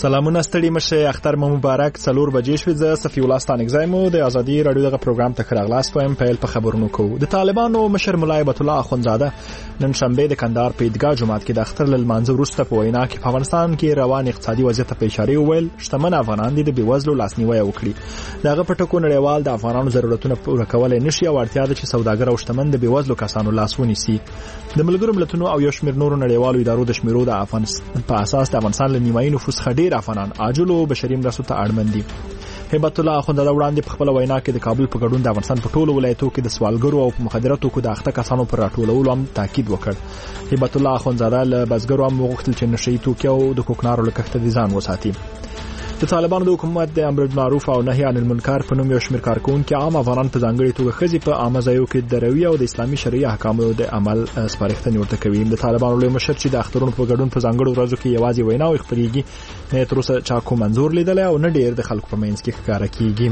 سلامونه ستړي مشه اختر مو مبارک. 4 بجې شوې. زه صفي الله ستانګزی مو د ازادي رادیو دغه پروګرام ته خراغلاس وایم. پیل په خبرونو کوو. د طالبانو مشر مولا هیبت الله اخونزاده نن شنبه د کندهار په عیدګاه جمعات کې د اختر لمانځه وروسته په وینا کې په افغانستان کې روان اقتصادي وضعیت په اشاره وویل شتمن افغانان دي د بیوزلو لاسنیوي وکړي. دغه پټکو نړیوال د افغانانو ضرورتونه پوره کولای نشي او اړتیا ده چې سوداګر او شتمن د بیوزلو کسانو لاسونی سي. د ملګرو ملتونو او یو شمېر نورو نړیوالو ادارو د شمیرو د افغانستان په اساس د افغانستان له نیمایي نفوس څخه ډېر افغانان عاجلو بشري مرستو ته اړمن دي. هیبت الله اخونزاده وړاندې په خپل وینا کې د کابل په ګډون د افغانستان په ټولو ولایتونو کې د سوالګرو او مخدره توکو د اخته کسانو پر راټولولو هم تاکید وکړ. هیبت الله اخونزاده له بزګرو هم وغوښتل چې نشئی توکي او د کوکنارو له کښته د ځان وساتي. د طالبانو د حکومت د امر بالمعروف او نهي عن المنکر په نوم یو شمېر کارکونکو عام افغانان په ځانګړي توګه خزي په عامه ځایونو کې د روي او د اسلامي شریعه احکامو د عمل سپارښتنې ورته کوي. د طالبانو لوی مشر چې د اخترونو په ګډون په ځانګړو ورځو کې یوازې وینا او خبريږي نه تر اوسه چا کوم منظور لیدل او نه ډېر د خلکو په منځ کې ښکارا کیږي.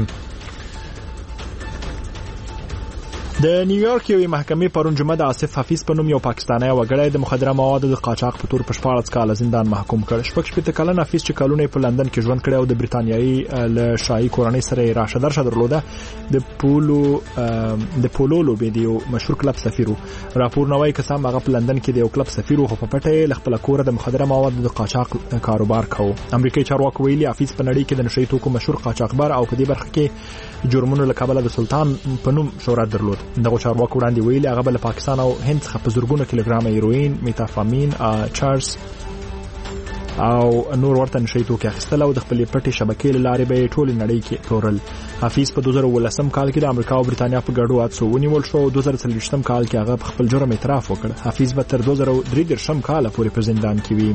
د نیویارک یوې محکمې پرون جمعه د آصف حفیظ په نوم یو پاکستانی وګړی د مخدره موادو د قاچاق په تور په 14 کال زندان محکوم کړ. 14 کلن حفیظ چې کلونه په لندن کې ژوند کړی او د بریتانیایي له شاهي کورنۍ سره راشه درشه درلوده د پولو لوبې دی مشهور کلب سفیرو. راپور نوای کسان هغه په لندن کې د یو کلب سفیرو خو په پټه ل خپل کور د مخدره موادو د قاچاق کاروبار کوي. امریکایي چارواکو ویلي حفیظ په نړۍ کې د نشئی توکو مشهور قاچاقبر او په دې برخه کې جرمونو له کبله د سلطان په نوم شهرت درلود. دغه چارواکو وړاندې ویلي هغه بل پاکستان او هند څخه په زورګونو کیلوګرام هیروین، میتافامین، چارج او نور ورته نشئی توکي اخیستل او د خپل پټي شبکې لارې به ټول نړۍ کې تورل. حفیظ په 2018 کال کې د امریکا او بریتانیا په ګډو حادثو ونیول شو. 2023 کال کې هغه خپل جرم اعتراف وکړ. حفیظ به تر 2023 کال پورې په زندان کې وي.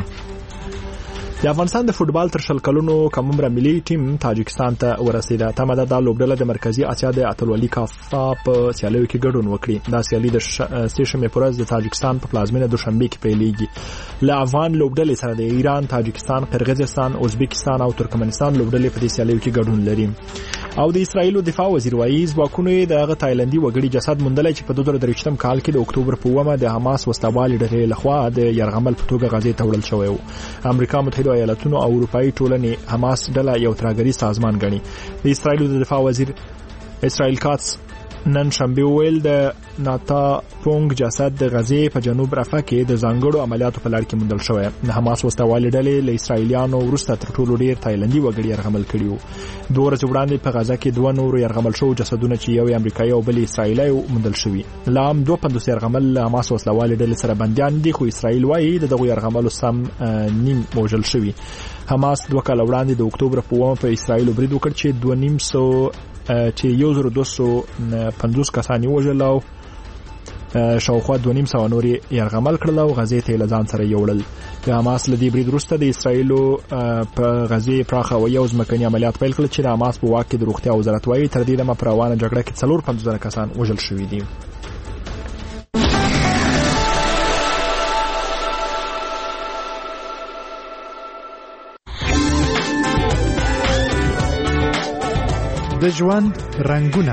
د افغانستان د فوتبال تر شل کلونو کممره ملي ټیم تاجکستان ته ورسېده. تمه ده د لوبډله د مرکزی اسیا د اتلولي کافا په سیالیو کې ګډون وکړي. دا سیالي د سېشنبه پر ورځ د تاجکستان په پلازمینه دوشنبه کې پیلېږي. له افغان لوبډلې سره د ایران، تاجکستان، قرغیزستان، ازبکستان او ترکمنستان لوبډلې په دې سیالیو کې ګډون لري. او د اسرایل دفاع وزیر وایي ځواکونو د هغه تایلندي وګړي جسد موندلی چې په 2023 کال کې د اکتوبر په 1 د حماس وسلوالې ډلې لخوا د یرغمل په توګه غزې ته وړل شوی و. امریکا متحده ایالاتونو او اروپאי ټولنې حماس ډله یو ترهګري سازمان ګڼي. د اسرایل د دفاع وزیر اسرائیل کاتس نن شنبه ویل د ناتا پونګ جسد د غزې په جنوب رفح کې د ځانګړو عملیاتو په لړ کې موندل شوی. د حماس وسلوالې ډلې له اسرایلیانو وروسته تر ټولو ډیر تایلندي وګړي یرغمل کړي وو. 2 ورځې وړاندې په غزه کې 2 نور یرغمل شو جسدونه چې یو امریکایي او بل اسرایلی موندل شوی. لام 250 یرغمل حماس وسلوالې ډلې سره بنديان دي خو اسرائیل وایي دغه یرغمل سم نیم موجل شوی. حماس 2 کال وړاندې د اکتوبر په 1 په اسرائیل برید وکړ چې 2,900 چې 1250 کسان وژل او شاوخوا 2,500 نور یرغمل کړل او غزې ته له ځان سره یوړل. د حماس له دې برید وروسته د اسرائیل په غزې پراخه ویو ځمکني عملیات پیل کړل چې د حماس په واک کې د روغتیا وزارت وایي تر دې دمه پر روانه جګړه کې 450 کسان وژل شوي دي. د ژوند رنگونه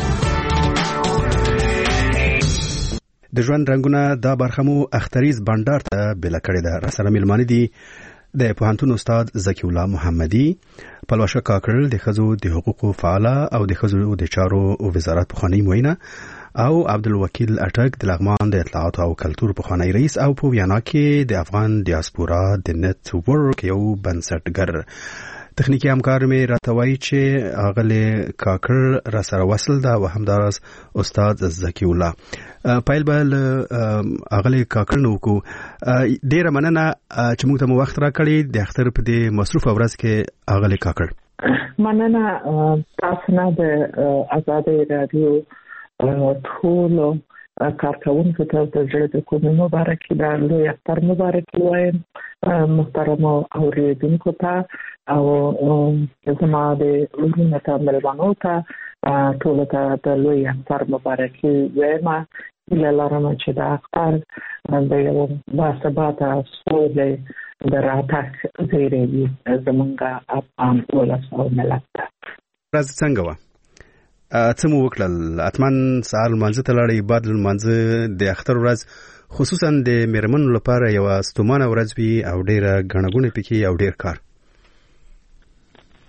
دا برخمو اختریز بندر ته بل کړی دا رسنه ملمانه دي د پوهنتون استاد زکی الله محمدي، پلوشه کاکړ د خزو د حقوقو فعاله او د خزو د چارو وزارت پخوانی موینه او عبدالوکیل اټک د لغمان د اطلاعات او کلتور پخوانی رئیس او په ویانا کې د افغان دیاسپورا د نت ورک یو بنسټګر. تخنیکی همکار می راتوي چې اغله کاکر را سره وصل دا و همدارس استاد زکی الله. پایل بل اغله کاکر نو کو ډیره مننه چې موږ ته وخت را کړی د اختر په دې مصروف ورځ کې اغله کاکر. مننه تاسو نه د آزادۍ رادیو ټول کارکونکو ته د زړه د کومې مبارکي دا لوی اختر مبارکي وایم محترم اوریدونکو ته او زما د ورونو ته ملمنو ته ټول ته د لوی اختر مبارکي وایم. لرم چې دا اختر د یو باثباته سولې د راتګ زیری وي زمونږ افغان ولس او ملت ته. راز څنګه و څه مو وکړل؟ اتمن سهار لمانځه ته لاړې، بعد لمانځه د اختر ورځ خصوصا د میرمنو لپاره یو ستومانه ورځ وي او ډیره غنغونه پکې او ډیر کار.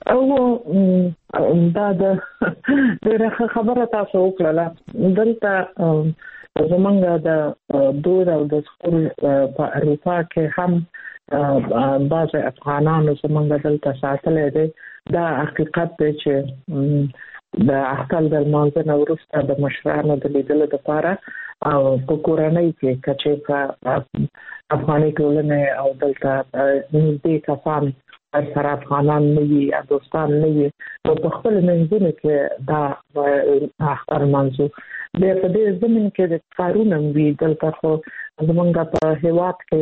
او دا د خبره تاسو وکړه دلته زمونږ د دود او د سکول په اروپا کې هم بعض افغانانو زمونږ دلته ساتلې دي. دا حقیقت دی چې د اختر د لمانځه نه وروسته د مشرانو د لیدلو لپاره او په کورنۍ کې کچې په افغاني ټولنه او دلته نږدې کسان سره افغانان نه وي یا دوستان نه وي او په خپل منځونو کې دا اختر منځو د دې زمين کې د کارونه وی دلته خو زمونږ په هیواد کې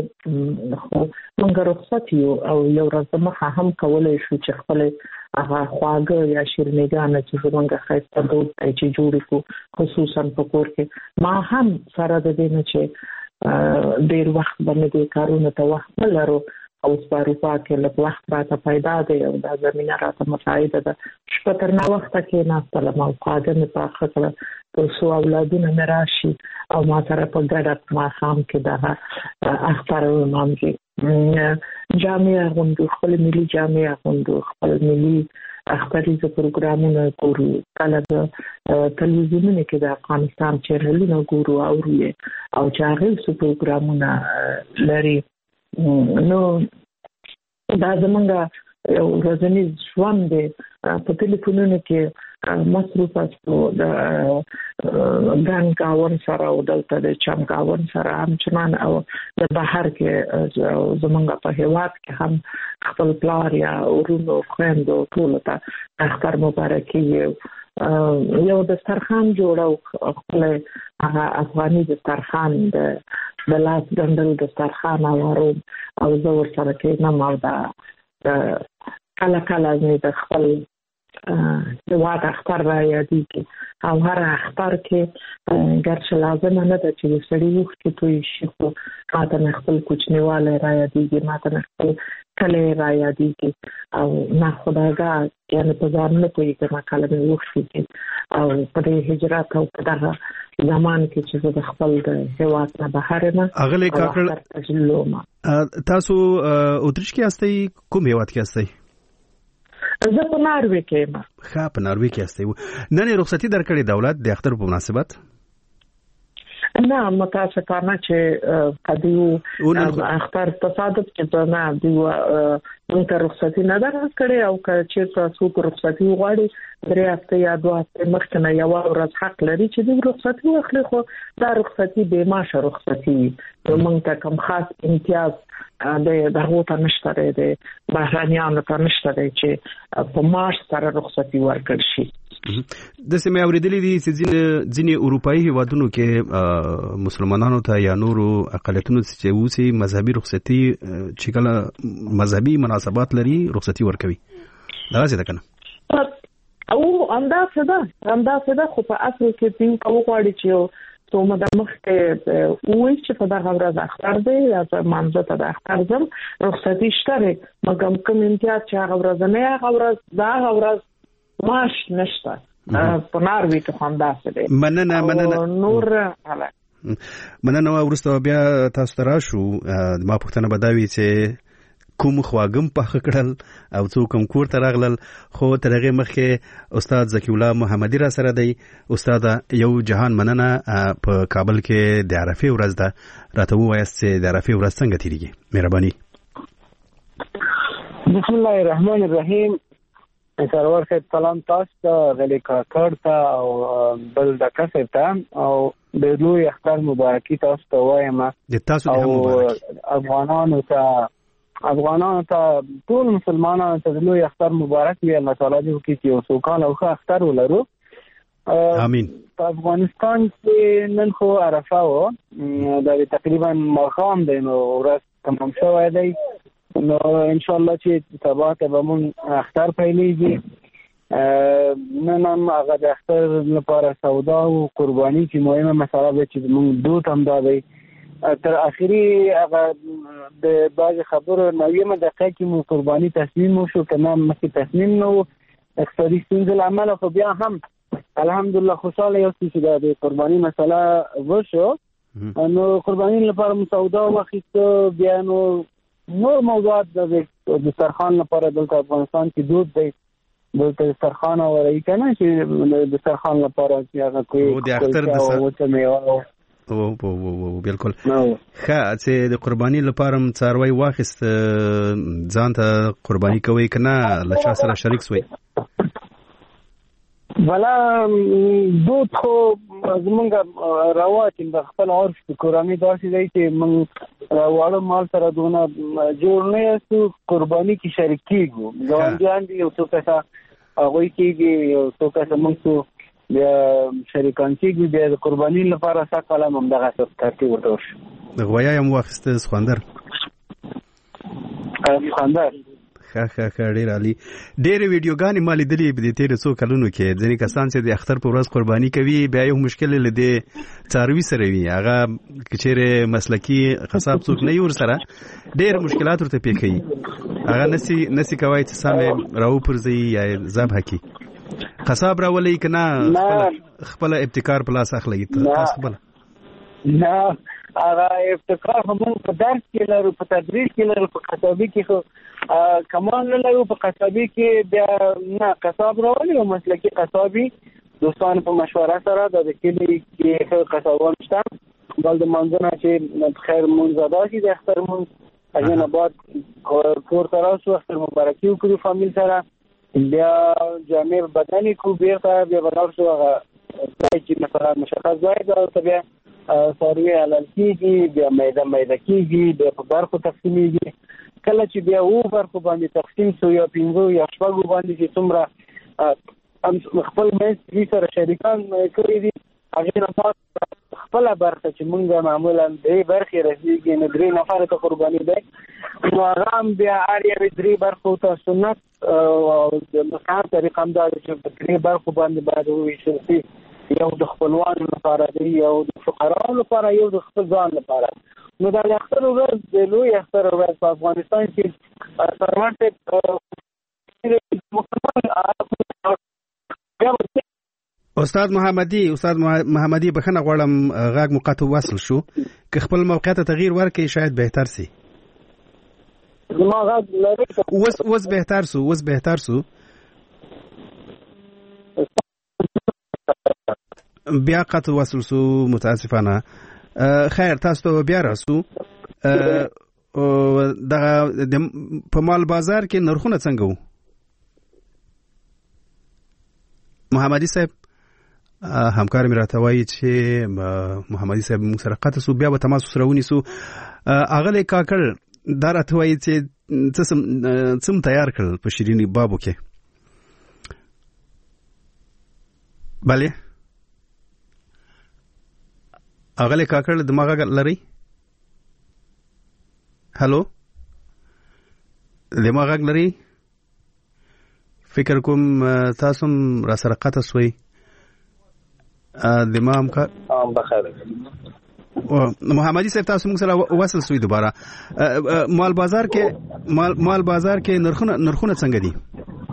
موږ رخصت یو او یو ورځ مخه هم کولای شو چې خپل هغه خواږه یا شیرینیګان چې زمونږ خاصه دود چې جوړ کو خصوصا په کور کې ما هم سره د دې نه چې ډیر وخت باندې کارونه ته وخت لرو او په اروپا کې له وخت راته پیدا دی او دا زمينه راته مساعده ده شپه تر نو وخت کې ناستله ما قادم په خاطر تر څو اولادونه مراشي او ما سره په ګډه ما خام کې دا اختر مامږي جامعه غوندو خپل ملي جامعه غوندو خپل ملي اختریزه پروګرامونه ګورو کله د تلویزیونونو کې د افغانستان چینلونه ګورو او چاغل سو پروګرامونه لري. نو دا زمونږ یو ورځنی ژوند دی په ټلیفونونو کې مصروف اسو د ګان کاون سره او دلته د چم کاون سره هم چنان او د بهر کې زمونږ په هیواد کې هم خپل پلار یا ورونو خويندو ټول ته اختر مبارکي یو دسترخوان جوړو خپل هغه افغاني دسترخوان د لاس ګندل دسترخوان او زور سره کې نه ماده کله نه د خپل د واده اختر را یادېږي او هر اختر کې ګرځي لازم نه ده چې سړی وخت کې توي شي خو ماته خپل کوچنیواله را یادېږي ماته خپل کله را یادېږي او نه خدایګا یعنی په ځان نه کوي چې ما کله مې وخت کې او په هجرت او په دغه زمان کې چې د خپل د هیواد نه بهر نه اغلی کاکړ تاسو اتریش کې استئ کوم هیواد کې استئ؟ زه په ناروې کې یم. ښه په ناروې کې استئ. نن رخصتي درکړې دولت د اختر په مناسبت؟ نه متاسفانه چې کدیو اختر تصادف چې نه دیو موږ رخصتي نه درکړې او چې تاسو رخصتي غواړي درې هفته یا دوه هفته مخکې نه یو ورځ حق لري چې د رخصتي واخلي خو دا رخصتي به معاش رخصتي موږ ته کوم خاص امتیاز د هغه ته نشته دی بهرانيانو ته نشته دی چې په معاش سره رخصتي ورکړ شي. د سیمه اوریدلې دي چې ځینې اروپאי هیوادونو کې مسلمانانو ته یا نورو اقلیتونو چې وسی مذهبي رخصتي چې کله مذهبي مناسبات لري رخصتي ورکوي دا څه ده کنه او اندازه ده خو په اصل کې څنګه وغواړي چې څومره د مخ کې وایي چې په دغه ورځ اختر دی یا مانځه ته د اختر زم رخصتي شته مګم کوم امتیاز چې هغه ورځ نه هغه ورځ ماش نشته په ناروې کې هم داسې دی. مننه نور مننه ورسته بیا تاسو ته راشو ما پوښتنه بداوي چې کوم خواګم په کړل او څوک کوم کور ته راغلل خو ترغه مخکې استاد زکی الله محمدي را سره دی. استاد یو جهان مننه په کابل کې د عرفه ورځ ده راته وایست چې د عرفه ورځ څنګه تیریږي مهرباني. بسم الله الرحمن الرحیم. سرور صاحب سلام تاسو ته غلی کاکړ ته او بل د کسب ته او د لوی اختر مبارکي تاسو ته وایم د تاسو د مبارک افغانانو ته ټول مسلمانانو ته د لوی اختر مبارک وي. الله تعالی دې وکړي چې یو سوکاله او ښه اختر ولرو. امين. په افغانستان کې نن خو عرفه و دا تقریبا ماښام دی نو ورځ تمام شوی دی نو ان شاء الله چې سبا ته به مون اختر پیلېږي. نن هم هغه د اختر لپاره سودا او قرباني چې مهمه مسله ده چې مونږ دوت هم دا دی تر اخري هغه د باز خبرو نویمه دقیقه کې مو قرباني تصمیم وشو کنه مخکې تصمیم نو اقتصادي ستونزې عمل خو بیا هم الحمدلله خوشاله یو چې د قرباني مسله وشو نو قرباني لپاره مسودا واخیسته بیا نو نور موضوعات د دسترخوان لپاره د افغانستان کې دود دی دلته دسترخوان اوري کنه چې دسترخوان لپاره چې هغه کوي د اختر د وته میوه او بالکل ښه چې د قرباني لپاره څاروي واخیست ځان ته قرباني کوي کنه له چا سره شریک سوی ولا دوت خو زمونږ رواج د خپل عرف په کورنۍ داسې دی چې موږ واړه مال سره دونه جوړ نه یو قرباني کې شریک کیږو ګاونډیان دي یو څو کسه هغوی کېږي یو څو کسه موږ بیا شریکان کېږي بیا د قرباني لپاره ساکاله هم دغه ترتیب ورته وشو غویا هم واخیسته سخوندر ښه ډېر عالي ډېرې ویډیوګانې ما لیدلې د تېرو څو کلونو کې ځینې کسان چې د اختر په ورځ قرباني کوي بیا یو مشکل له دې څاروي سره وي هغه که چېرې مسلکي قصاب څوک نه وي ورسره ډېر مشکلات ورته پېښ کوي هغه نسي کوای چې سم راوپرځي یا ذبح کړي قصاب راولي که نه خپله ابتکار په لاس اخلي تاسو خپله نه هغه ابتکار هم په درس کې لرو په تدریس کې لرو په قصابي کې خو کمال نه لرو په قصابي کې بیا نه قصاب راولي او مسلکي قصابي دوستان په مشوره سره د کلي کې قصابان شته بل د منځنه چې خیر مونږ ادا شي د اختر مونږ اجازه نه بعد کور ته راشو اختر مبارکي وکړو فامیل سره بیا جامع بدني کو بیرته بیا ورور شو هغه چې مثلا مشخص ځای دا بیا ساروی حلال کیږي بیا میده کیږي بیا په برخو تقسیمیږي کله چې بیا و برخو باندې تقسیم شو یا 5 یا 6 باندې چې څومره خپل مې سره شریکان کړی دي هغه نه خپل برخه چې مونږه معمولا دې برخې رسیږي نو 3 نفر ته قرباني ده نو هغه بیا اړ 3 برخو ته سنت او د مصحف طریقه هم دا چې 3 برخو باندې باید وشي یو د خپلوانو لپاره دی یو د فقراو لپاره یو د خپل ځان لپاره نو دا اختر ورځ د لوی اختر ورځ په افغانستان کې سرمنټ استاد محمدي بخنه غواړم غاګ مقاطع وصل شو که خپل موقعیت تغییر ورکړي شاید بهتر سي ما غاګ لري وس بهتر سو بیا قطع وصل سو متاسفانه خیر تاسو ته بیا راسو دغه په مال بازار کې نرخونه څنګه وو محمدي صاحب همکار مې راته وایي چې محمدي صاحب موږ سره قطع سو بیا به تماس سره ونیسو اغلی کاکړ دا راته وایي چې څه تیار کړل په شیریني بابو کې بله اغلی کاکړ دماغ لري هلو دماغ لري فکر کوم تاسو را سره قطع سوی دماغ کا بخیر محمدي صاحب تاسو موږ سره وصل سوی دوباره مال بازار کې نرخونه څنګه دي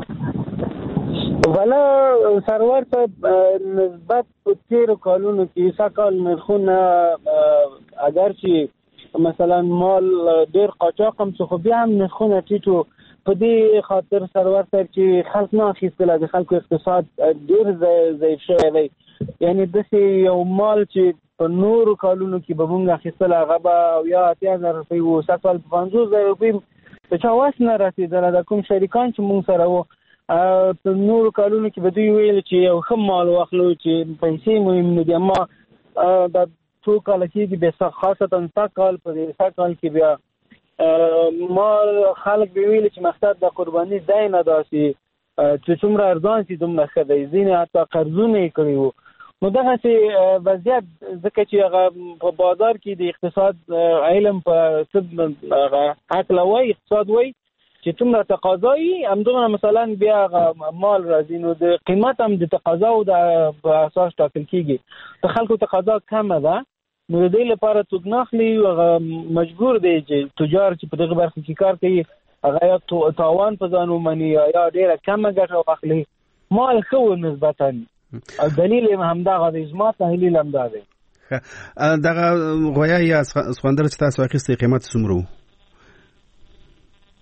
ولا سرور ته نسبت په تیرو کالونو کې ساکال نرخونه اگر چې مثلا مال ډیر قاچاق هم څه بیا هم نرخونه ټیټو په دې خاطر سرور ته چې خلک نه اخیستل د خلکو اقتصاد ډیر ضعیف شوی دی یعنی د یو مال چې په نورو کالونو کې به موږ اخیستل هغه به یا 80,000 روپۍ وو ساکال 50,000 روپۍ په چا واس نه رسېدله د کوم شریکان چې موږ سره وو په نورو کالونو کې به دوی ویل چې یو ښه مال واخلو چې پیسې مهم نه دي اما دا څو کاله کېږي بیا خاصتا سږکال په دې سږکال کې بیا مال خلک به ویل چې مقصد د قرباني ځای نه داسې چې څومره ارزان شي دومره ښه دی ځینې حتی قرضونه یې کړي وو نو دغسې وضعیت ځکه چې هغه په بازار کې د اقتصاد علم په هغه هکله وایي اقتصاد وایي چې څومره تقاضا وي همدومره مثلا بیا مال راځي نو د قیمت هم د تقاضا او د اساس ټاکل کېږي د خلکو تقاضا کمه ده نو د دې لپاره څوک نه اخلي هغه مجبور دی چې تجار چې په دغه برخه کې کار کوي هغه یا تاوان په ځان ومني یا ډېره کمه ګټه واخلي مال ښه و نسبتا دلیل یې همدغه دی زما تحلیل همدا دی دغه غویا یا سخوندر چې تاسو اخیستې قیمت څومره و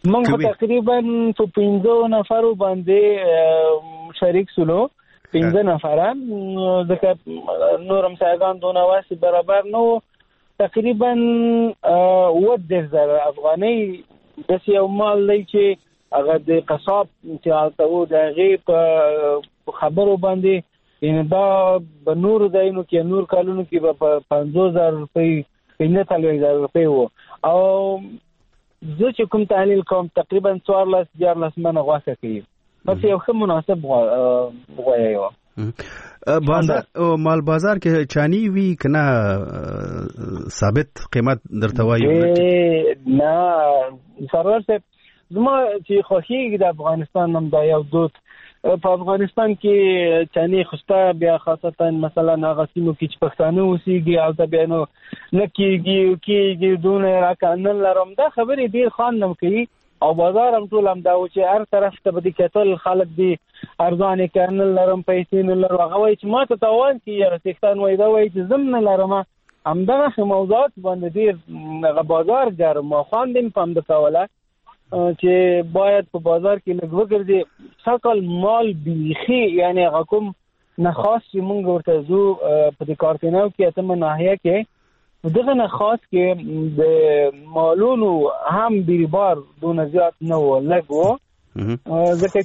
موږ تقریبا په 15 نفرو باندې شریک سولو 15 نفران ځکه نورم سایګان دونه واسي برابر نو تقریبا 10,000 افغاني د یو مال دی چې هغه د قصاب چې تاسو د غي په خبرو باندې ان دا په نور داینو کې نور کالونو کې په 50,000 روپۍ 15,000 روپۍ وو او زه چې کوم تحلیل کوم تقریبا 14 منه غوښه کوي پس یو ښه مناسب غوایي و بازار مال بازار کې چانی وی کنه ثابت قیمت درته وایي نه سرور صاحب زما چې خوښیږي د افغانستان هم دا یو دود په افغانستان کې چانی خوسته بیا خاصتا مثلا هغه سیمو کې چې پښتانه اوسېږي او دا بیا نو نکېږي دونه راکنن لرم دا خبرې ډیر خان نم کوي او بازار هم ټول هم دا و چې هر طرف ته به کتل خلک دي ارزان کارنل لرم پیسې نه لرم هغه وایي چې ما ته تاوان کې رسېختان وایي دا وایي چې زم نه لرم همدغه موضوعات باندې ډیر بازار ګرم او خواندم پم د کوله چې باید په بازار کې لږ وګرځي ساکل مال بیخي یعنی هغه کوم نه خاص چې مونږ ورته زو په د کارتناو کې اتمه ناحیه کې دغه نه خاص کې د مالونو هم بیربار دونه زیات نه و لږ و ځکه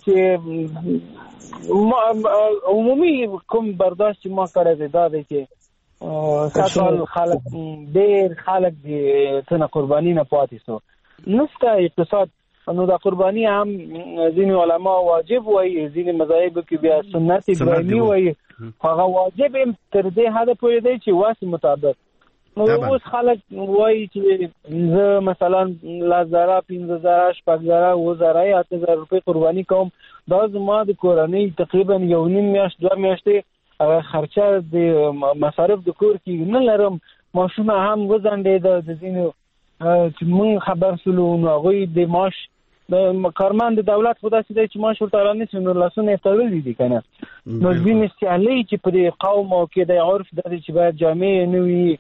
چې عمومي کوم برداشت چې ما کړی دا دی چې ساکل خلک ډېر خلک دي څنګه قرباني نه پاتې سو نسته اقتصاد نو دا قرباني هم ځینې علما واجب وایي ځینې مذاهب کې بیا سنت ابراهیمي وایي هغه واجب هم تر دې حد پورې دی چې واسه مطابق نو اوس خلک وایي چې زه مثلا 10,000 15,000 10,000 10,000 8,000 روپۍ قرباني کوم دا زما د کورنۍ تقریبا 1.5 میاشت 2 میاشتې خرچه د مصارف د کور کې نه لرم ماشومه هم وزنډې د ځینو چې مون خبر سلو نو هغه د معاش د کارمند دولت خدا سي چې معاش ورته رانه نو لاسونه تړلې دي کنه نو ځینې استعلی چې په قوم او کې د عرف د چې باید جامع نه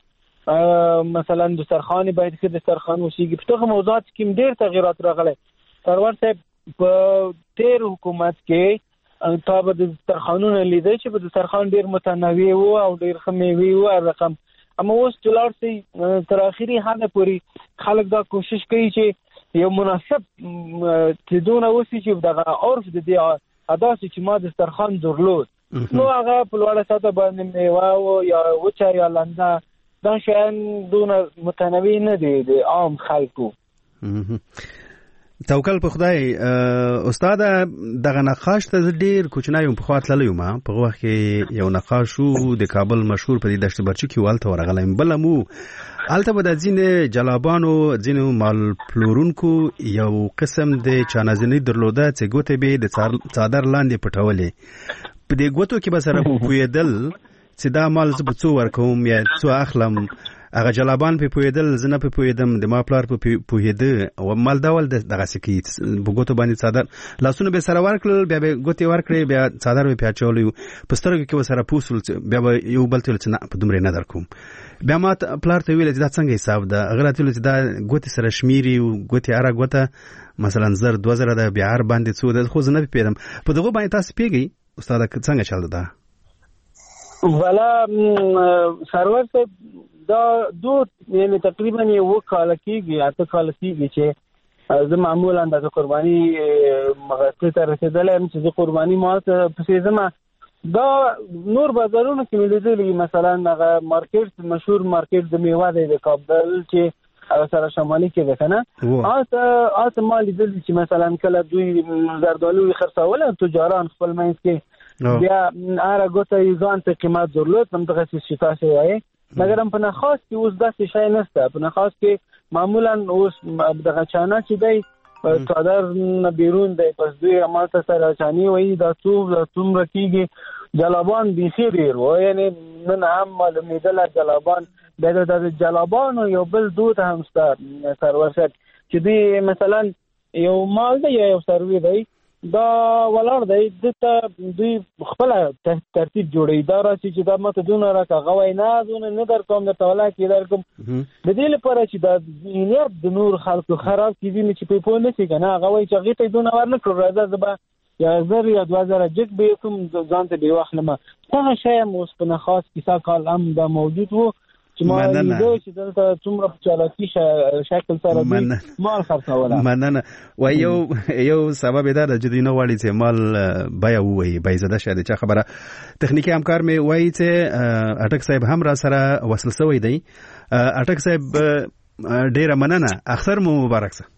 وي مثلا د سرخان باید کې د سرخان وسیږي په توګه موضوعات کې ډېر تغیرات راغلي سرور صاحب په تیر حکومت کې تابع د سرخانونو لیدل چې په سرخان ډېر متنوع وو او ډېر خمیوي وو رقم اما اوس چلار سي تر اخري حد پوری خلک دا کوشش کوي چې یو مناسب تدونه وسی چې دغه عرف د دې ادا چې ما د سترخان درلود نو هغه په لوړه ساته باندې میوه او یا وچا یا لنده دا شان دونه متنوع نه دي د عام خلکو توکل په خدای استاد دغه نقاش ته ډیر کوچنایم په خاطر لیم په وخت کې یو نقاش د کابل مشهور په دشت برچو کې والته ورغلایم بلمو الته به د ځینې جلابانو ځینې مال پلورونکو یو قسم د چانازنی درلوده چې ګوتې به د څادر لاندې پټولې په دې ګوتو کې به سره پویدل چې دا مال زه به څو ورکوم یا څو اخلم هغه جلابان په پویدل زنه په پویدم د ما پلار په پویده او مال ډول دغه سکی بوګوتو باندې څادر لاسونه به سره ورکړل بیا به ګوتې ورکړې بیا څادر به پیاچولیو پسترګو کې وسره پوسل بیا به یو بل تل څنګه په دومره نه درکوم بیا ما پلار ته ویل چې دا څنګه حساب ده هغه ته ویل چې دا ګوتې سره شمیري او ګوتې اره ګوته مثلا 1000 د بیا هر باندې څو د خو نه پیدم په دغه باندې تاسو پیږي استاد څنګه چل ده ولا سرور ته دا دو یعنی تقریبا یو کال کېږي اته کال کېږي چې زه معمولا د قرباني مغسل ته رسیدلم چې قرباني ما ته پسې زما دا نور بازارونو کې لیدلې مثلا هغه مارکیټ مشهور مارکیټ د میوه د کابل چې سره شمالي کې ده کنه اته ما لیدل چې مثلا کله دوی زردالو خرڅول تجاران خپل منځ کې بیا هر ګوته ځان ته قیمت درلود هم دغه څه تاسو وایي مګر هم په نخاس کې اوس داسې شای نشته په نخاس کې معمولا اوس دغه چانه چې دی څادر نه بیرون دی پس دوی ماته سره چانی وایي دا څومره کېږي جلابان بیخي ډېر و یعنی نن هم معلومېدل جلابان د جلابانو یو بل دود هم شته سرور صاحب چې دوی مثلا یو مال دی یا یو سروي دی دا ولر دی دته دوی خپل ترتیب جوړي دا راسي چې دا ماته دونه راکغه وای نه در کوم د تولا کې در کوم د دې لپاره چې دا نیت د نور خلکو خراب کیږي چې په پونه شي کنه هغه وای چې غیته دونه ورنه کړو راځه زبا یا زر یا 2000 جګ به کوم ځان ته به واخلم هغه شی مو په خاص کیسه کال هم دا موجود وو چې ما یې چې دلته څومره چالاکی شکل سره دی مال خرڅوله مننه و یو سبب دا د جدي نو وړي چې مال بیا وای بای زده شه د خبره تخنیکی همکار می وای چې اټک صاحب هم را سره وصل سوی دی اټک صاحب ډیره مننه اختر مو مبارک سه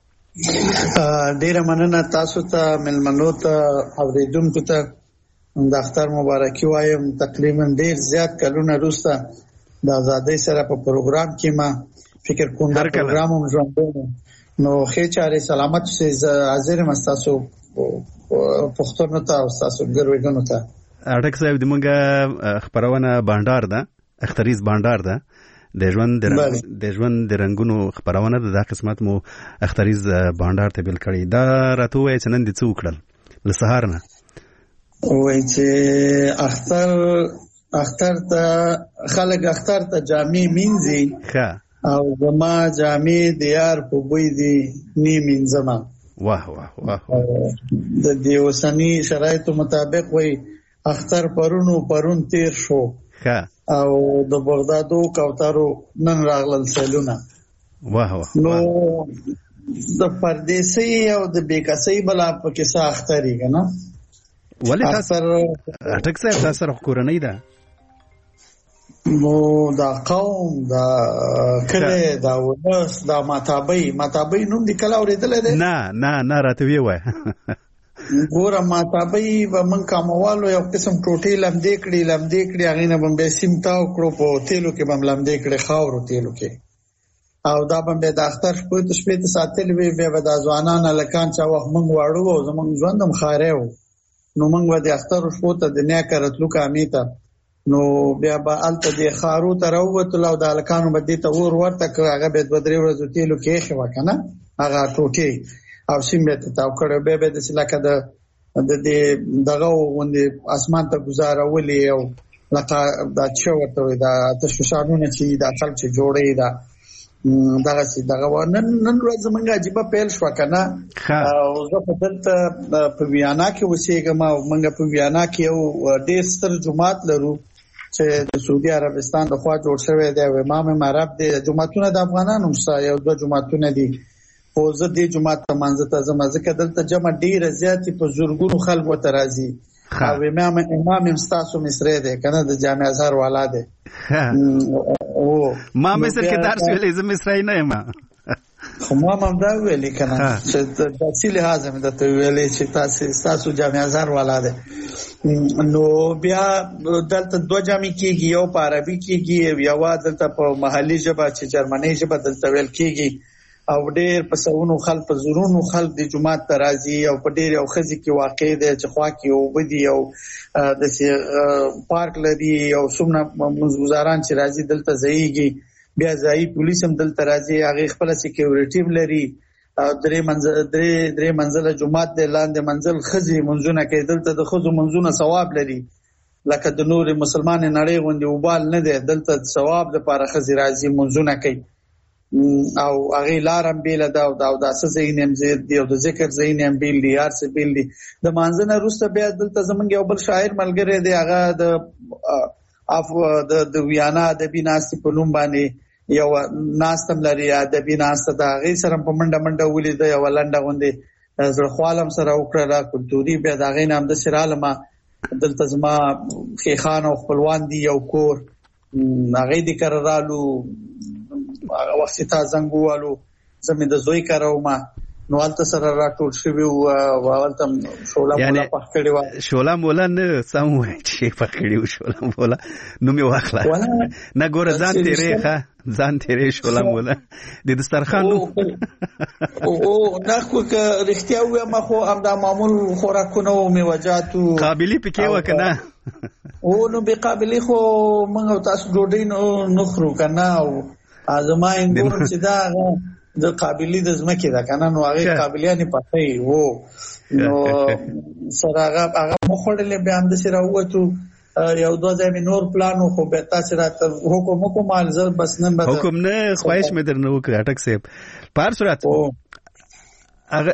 ډیره مننه تاسو ته ملمنو ته اوریدونکو ته د اختر مبارکي وایم تقریبا ډیر زیات کلونه وروسته د آزادۍ سره په پروګرام کې ما فکر کوم دا پروګرام هم ژوندو نو خې چاره سلامت سه حاضر مستاسو پښتون ته او تاسو ګرویدونکو ته اټک صاحب د مونږه خبرونه بانډار ده اختریز بانډار ده د ژوند د رنگونو خبرونه د قسمت مو اختریز بانډار ته بل کړی دا راته وای چې نن د څو کړل له سهار نه وای چې اختر ته خلک اختر ته جامې مینځي او زما جامې د یار په بوی دي نی مینځما واه واه واه د دې اوسنی شرایطو مطابق وای اختر پرون تیر شو او د بغدادو کوترو نن راغلل سیلونه واه واه نو د پردیسي او د بیکاسي بلا په کې څه اختري کنه ولې تاسو اټک صاحب تاسو کورنۍ ده نو دا قوم دا کله دا ولس دا ماتابي نوم دی کله اوریدل دي نه راته وی ګوره ماتابي و من کوموالو یو قسم ټوټي لمدې کړي هغه نه بم به سیمتاو کړو په تیلو کې بم لمدې کړي خاورو تیلو کې او دا بم به د اختر شپه ساتل وی به د ځوانان لکان چا وخت من واړو او زمون ژوندم خاریو نو من و د اختر شپه ته د نه کړتلو کامیته نو بیا به الته د خارو ته راووتل او د الکانو باندې ته ورته هغه به 2-3 ورځې تیلو کې خو کنه هغه ټوټي او سیمه ته تاو کړو به د سلاکه د دغه وندې اسمان ته گزارولې او لکه دا چې ورته دا تاسو شانونه چې دا خلک چې جوړې دا دغه سي دغه نن ورځ موږ عجیب پیل شو کنه او زه په دلته په ویانا کې وسیګم او موږ په ویانا کې یو ډېر ستر جماعت لرو چې د سعودي عربستان د خوا جوړ شوی دی او امام معرب دی جماعتونه د افغانانو سره یو دوه جماعتونه دي او زه دې جماعت ته منځ ته زما ځکه دلته جمع ډیره زیاتې په زورګونو خلکو ته راځي او امام مستاسو مصری دی کنه د جامع ازهر والا دی او ما مصر کې درس ویلې زه مصری نه یم خو ما هم دا ویلې کنه چې د تحصیل حاضر د ته ویلې چې تاسو جامع ازهر والا دی نو بیا دلته دوه جامع کېږي یو په عربي کېږي یو دلته په محلي ژبه چې جرمني ژبه دلته ویل کېږي او ډېر په سونو خلک په زورونو خلک د جماعت ته راځي او په ډېر او خزي کې واقع دی چې خوا کې او بدی او د پارک لري او څومره منځګزاران چې راځي دلته ځایږي بیا ځای پولیس هم دلته راځي هغه خپل سکیورټي لري درې منزله جماعت د لاندې منزل خزي منځونه کې دلته د خزو منځونه ثواب لري لکه د نور مسلمان نړۍ غوندي وبال نه دی دلته ثواب د پاره خزي راځي منځونه کوي او هغه لارم بیل دا او د اساس زینم زید دی او د ذکر زینم بیل دی یار سه بیل دی د مانځنه روسته بیا دلته زمونږ یو بل شاعر ملګری دی هغه د ویانا د بیناستي په نوم باندې یو ناستم لري د بیناسته د هغه سره په منډه ولید یو لنډه غوندي زړه خپلم سره وکړه کلتوري بیا د هغه نام د سرالما دلته زما خیخان او خپلوان دی یو کور هغه د کررالو هغه وخت ته زنګوالو زمي د زوی کارو ما نو الته سره راټول شوی او ولته شولا مولا پخړی و شولا مولا نه سم وای چې پخړی و شولا مولا نو می واخلا نه ګور ځان تیرې شولا مولا د دسترخوان او نه خو که رښتیا و ما خو ام دا معمول خوراکونه او میوجاتو قابلیت پکې وکنه او نو به قابلیت خو موږ تاسو ډوډۍ نو خورو کنه او ازما انګور چې دا د قابلیت د ځمکې دا کنه نو هغه قابلیت نه پاتې وو نو سره هغه مخړلې به هم د سره وته یو دوه ځای نور پلان خو به تاسو راته حکم کوم الزر بس نه بده حکم نه خواهش مې درنه وکړ اٹک صاحب په هر صورت هغه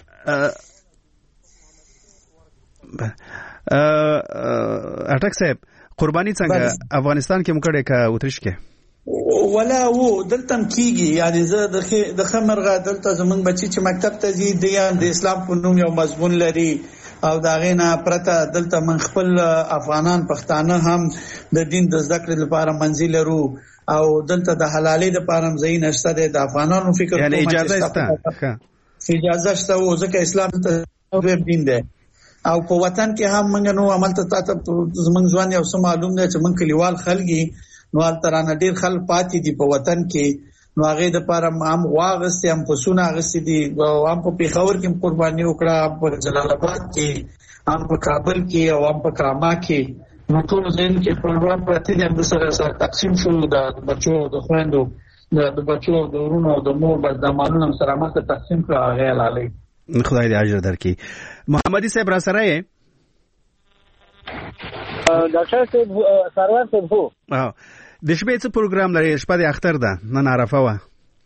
اٹک صاحب قرباني څنګه افغانستان کې مکړه کا اترش کې ولا وو دلته کیږي یعنی زه د خمرغه دلته زمونږ بچی چې مکتب ته ځي د اسلام په نوم یو مضمون لري او دا غینا پرته دلته من خپل افغانان پښتانه هم د دین د زده کړې لپاره منځي لرو او دلته د حلالي د لپاره ځای نشته د افغانانو فکر یعنی اجازه شته اجازه شته او ځکه اسلام ته دین دی او په وطن کې هم موږ نو عمل ته زمونږ ځوان یو څه معلوم دی چې موږ کلیوال خلګي نو ترانه ډیر خلک پاتې دي په وطن کې نو هغه د لپاره هم واغستې هم پسونه غستې دي او هم په پیښور کې قرباني وکړه په جلال آباد کې هم په کابل کې او هم په کرما کې نو ټول ځین کې پروګرام پاتې دي هم سره تقسیم شو د بچو د خويندو د بچو د ورونو د مور د مالونو سره مخ تقسیم کړه هغه لالي خدای دې اجر درکړي محمدي صاحب را سره یې ډاکټر صاحب سرور صاحب هو د شپې څه پروګرام لري شپه د اختر ده نن عرفه وه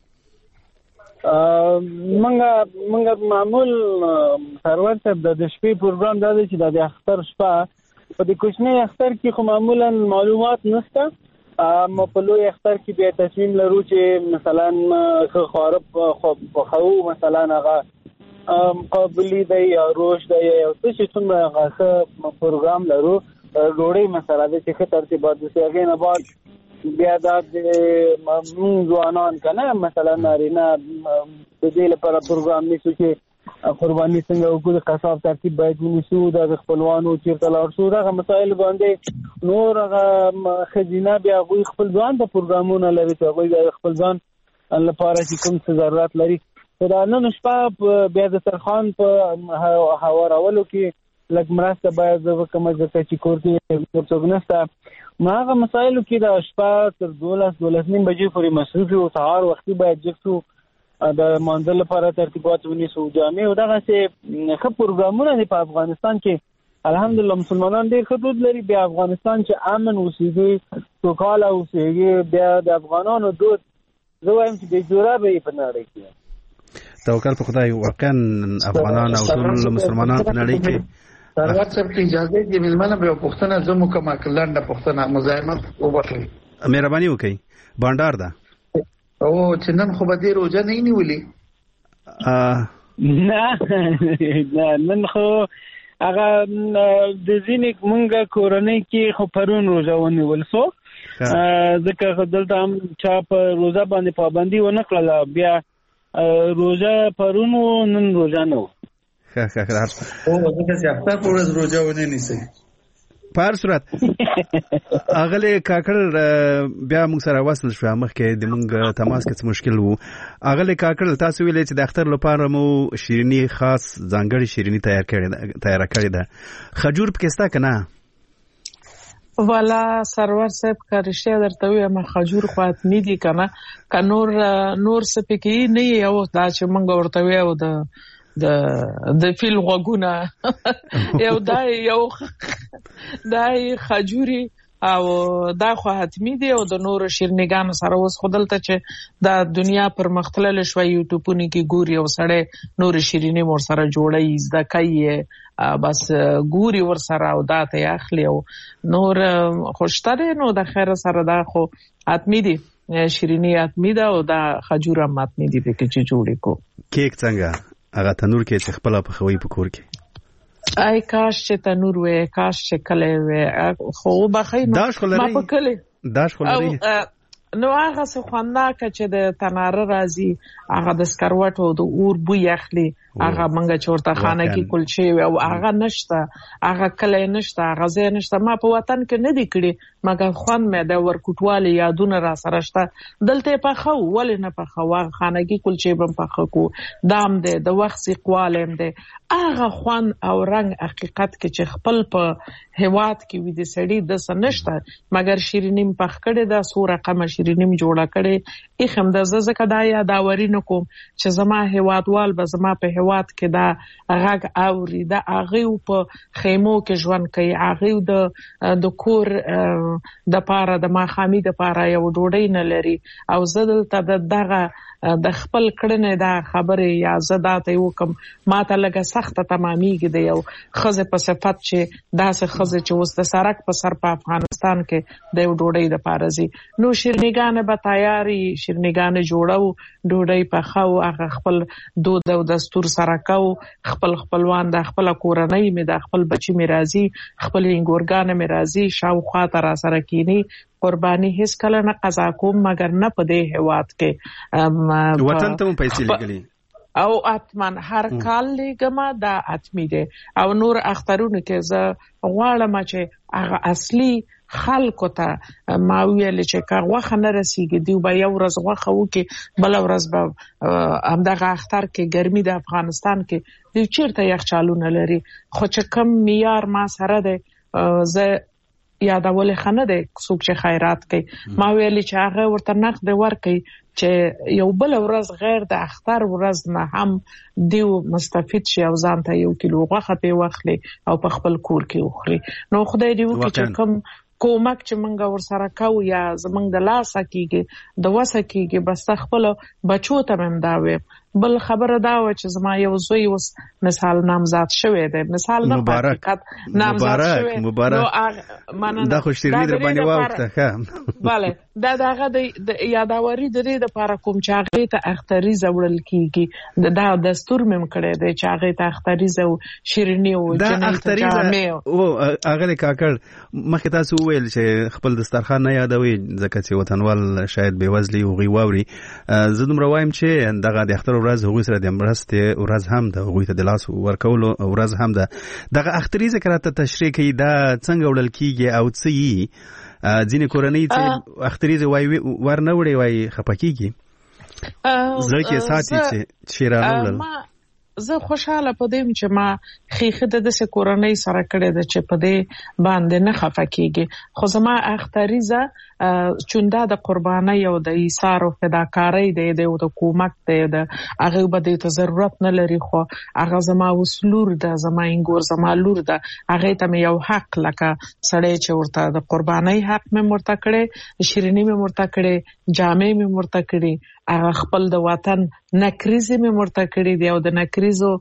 منګه معمول سرور صاحب د شپې پروګرام دا دی چې د اختر شپه په د کوچنی اختر کې خو معمولا معلومات نشته په لوی اختر کې بیا تصمیم لرو چې مثلا خارب خو مثلا هغه قابلی دی یا روش دی او څه څومره هغه پروګرام لرو ډوړې مسله د چې ترتیبات د هغه نه بعد بیا د ځوانان کنه مثلا نارینه د دې لپاره پروګرام نیسو چې قرباني څنګه وکړو قصاب ترتیب باید ونیسو د خپلوانو چیرته لاړ شو دا مسائل باندې نور هغه خزینه بیا غوي خپل ځان د پروګرامونه لري چې غوي د خپل ځان لپاره چې کوم څه ضرورت لري دا نن شپه بیا د سرخان په هوارولو کې لکه مرسته باید وکم ځکه چې کور کې څوک نشته هغه مسایلو کې د شپه تر 12 نیم بجې پورې مصروف او سهار وختي باید جکسو د منځل لپاره ترتیبات ونیسو جامع او دغه څه خپ پروګرامونه دي په افغانستان کې الحمدلله مسلمانان ډېر خدود لري بیا افغانستان چې امن اوسېږي سوکاله اوسېږي بیا د افغانانو دود زه وایم چې د جوړه به په نړۍ کې توکل په خدای واقعا افغانان او ټول مسلمانان په نړۍ کې سرور صاحب اجازه دې ملمنه به پښتنه زمو کومه کلنده پښتنه مزاحمت وبخلي مهرباني وکړئ بانډار ده او چې نن خو به دې روزه نه نیولې نه نن خو هغه د ځینې مونږه کورنۍ کې خو پرون روزه ونیول سو ځکه دلته هم چا په روزه باندې پابندي ونه کړله بیا روزه پرون نن روزه نه او دغه ځافتا پورز روزه ونه نیسي په هر صورت اغله کاکړ بیا موږ سره واسل شو مخکې د موږ تماس کې مشکل وو اغله کاکړ تاسو ویلې چې د اختر لپاره مو شیرینی خاص ځانګړي شیرینی تیار کړی ده خجور پکستا کنه والا سرور صاحب کارشه درته وایم خجور خواط نه دي کنه ک نور سپکی نه یو دا چې موږ ورته ویو د فیل غوګونه یو دای خجوري او دا خو حتمی دی او د نور شیرنیګانو سره اوس خودلته چې د دنیا پر مختلل شوي یوټیوبونو کې ګوري او سړی نور شیرینی مور سره جوړي زده کوي بس ګوري ور سره او دا ته اخلي او نور خوشتره نو د خیر سره دا خو حتمی دی شیرینی حتمی ده او دا خجور هم حتمی دی پکې چې جوړي کو کیک څنګه هغه تنور کې چې خپل په خوي په کور کې ay کاش چې تنور وې کاش چې کله وې خو بخې ما په کله داش خلري نو هغه څه خواندا چې د تنار راځي هغه د سکروټو د اور بوی اخلي هغه منګه چورته خانګي کلچې او هغه نشته، هغه کله نشته، هغه ځای نشته. ما په وطن کې نه دی کړی مګر خوان مې د ورکوټوالي یادونه را سره شته. دلته په خو ولې نه په خو خانګي کلچې بم په خو کو دام دې د وخت سیقوالم دې هغه خوان او رنگ حقیقت کې چې خپل په هواد کې وي د سړی د سنشته مګر شیرینیم پخ کړي دا سو رقم شیرینیم جوړه کړي اخم د زکه دا یاداوري نکوم چې زما هوادوال به زما په هواد کې دا غږ اوري دا هغه په خیمو کې ژوند کوي، هغه د کور د پاره د ماخامي د پاره یو ډوډۍ نه لري او زدل ته دغه د خپل کړنې دا خبره یا زداته وکم ماته لګه سخته تمامېږي د یو خزه په صفت چې داسې خزه چې اوس د سرک په سر په افغانستان کې د یو ډوډۍ د پارزي نو شیرنیګانه به تیاری شیرنیګانه جوړو ډوډۍ په خو هغه خپل دود او دستور سره کو خپل خپلوان د خپل کورنۍ می د خپل بچی می راځي خپل انګورګانه می راځي شاوخوا تر سره کینی قرباني هیڅ کله نه قضا کوم مګر نه په دې هواد کې وطن ته پیسې لګلې او اتمن هر کال لګما دا اتمی دي او نور اخترونه کې زه غواړم چې هغه اصلي خلکو ته ما ویل چې کاغه خنه رسیږي دی به یو ورځ غوخه وکي بل ورځ به همدغه اختر کې ګرمي د افغانستان کې دی چیرته یخچالونه لري خو چې کم معیار ما سره ده زه یادول خنه ده څوک چې خیرات کوي ما ویل چې هغه ورته نقد ورکي چې یو بل ورځ غیر د اختر ورځ نه هم دیو مستفید شي او ځان ته یو کیلو غوښه په وخلي او په خپل کور کې وخوري نو خدای دې وکړي چې کوم کومک چې منګه ور سره کو یا زمنګ د لاسه کېږي د وسه کېږي بس خپل بچو ته مم دا وي بل خبره دا و چې زما یو زوی اوس مثال نامزاد شوی دی مثال نه حقیقت نامزاد شوی مبارک دا خوشتري در باندې واوخته ښه bale دا دغه د یاداوري د دې لپاره کوم چې هغه ته اختری زوړل کیږي دا دستور مم کړی دی چې هغه ته اختری زو شیرینی او جنت جامع او هغه کاکړ مخه تاسو ویل چې خپل دسترخوان نه یادوي ځکه چې وطنوال شاید بے وزلي او غیواوري زه دومره وایم چې دغه د اختر ورځ هغوی سره د مرسته ورځ هم د هغوی ته د لاس ورکول ورځ هم ده دغه اختری ذکر ته تشریح کوي دا څنګه وړل کیږي او څه یي ځینې کورنۍ چې اختری وای ورنه وړي وای خپکیږي زړه کې ساتي چې شیرانه وړل زه خوشاله پدیم چې ما خېخه د دسه کورنۍ سره کړې ده چې پدې باندې نه خفکیږي خو زما اختریزه چوندا د قرباني او د ایثار او فداکاری دی د حکومت دی د هغه بده ته ضرورت نه لري خو هغه زما وسلور ده زما انګور زما لور ده هغه ته یو حق لکه سړی چې ورته د قرباني حق مې مرته کړي شیرینی مې مرته کړي جامې مې مرته کړي هغه خپل د وطن نکریزه مې مرته کړي دی او د نکریزو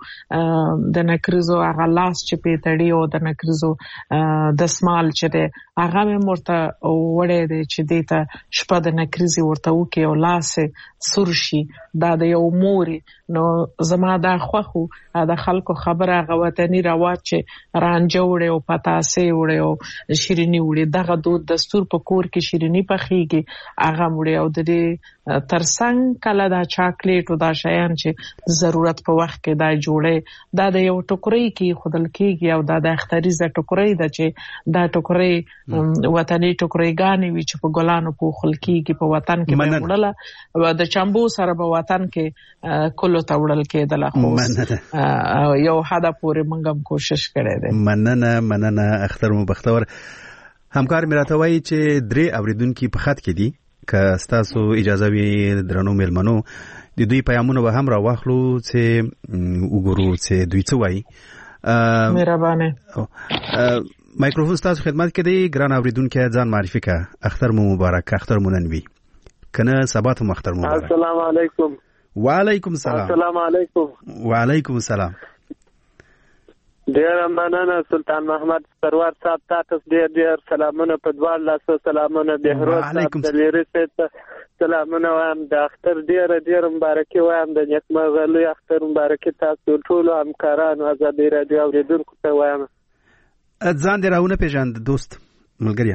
هغه لاس چې پیتړي او د نکریزو د سمال چې دی هغه مې مرته وړې دی چې دیته شپه د نکریزي ورته وکي او لاس سرشي دا د یو موري نو زما دا خوخو دا خلکو خبره غوتنی رواج چې رانجه وړي او پتاسه وړي او شیرینی وړي دغه دود دستور په کور کې شیرینی پخېږي هغه وړي او د دې ترڅنګ کله دا چاکلیټ او دا شیان چې ضرورت په وخت کې دا جوړي دا د یو ټوکرۍ کې خودل کېږي او دا د اختریزه ټوکرۍ ده چې دا ټوکرۍ وطني ټوکرېګانې وي چې په ګلانو په خل کېږي په وطن کې وړله د چمبو سره په وطن کې کلو ته وړل کېدل خو یو حدا پورې منګم کوشش کړی دی مننه اختر مو بختور همکار میراته وایي چې درې اوریدونکو په خط کې دي که تاسو اجازه وي درنو مېلمنو د دوی پیغامونه به هم راوخلو چې وګورو چې دوی څه وایي مهربانه مایکروفون تاسو خدمت کې دی ګران اوریدونکو ځان معرفي کا اختر مو مبارک اختر مو نن وي کنه سبات مو اختر مبارک السلام علیکم وعلیکم السلام السلام علیکم وعلیکم السلام ډیر مننه سلطان محمد سرور صاحب تاسو ډیر سلامونه په دوار لاسو سلامونه بهروز صاحب د لیري سلامونه وایم د اختر ډیر مبارکي وایم د نیکمرغه لوی اختر مبارکي تاسو ټول همکارانو ازادي رادیو اوریدونکو ته وایم ځان دې راونه پیژاند دوست ملګری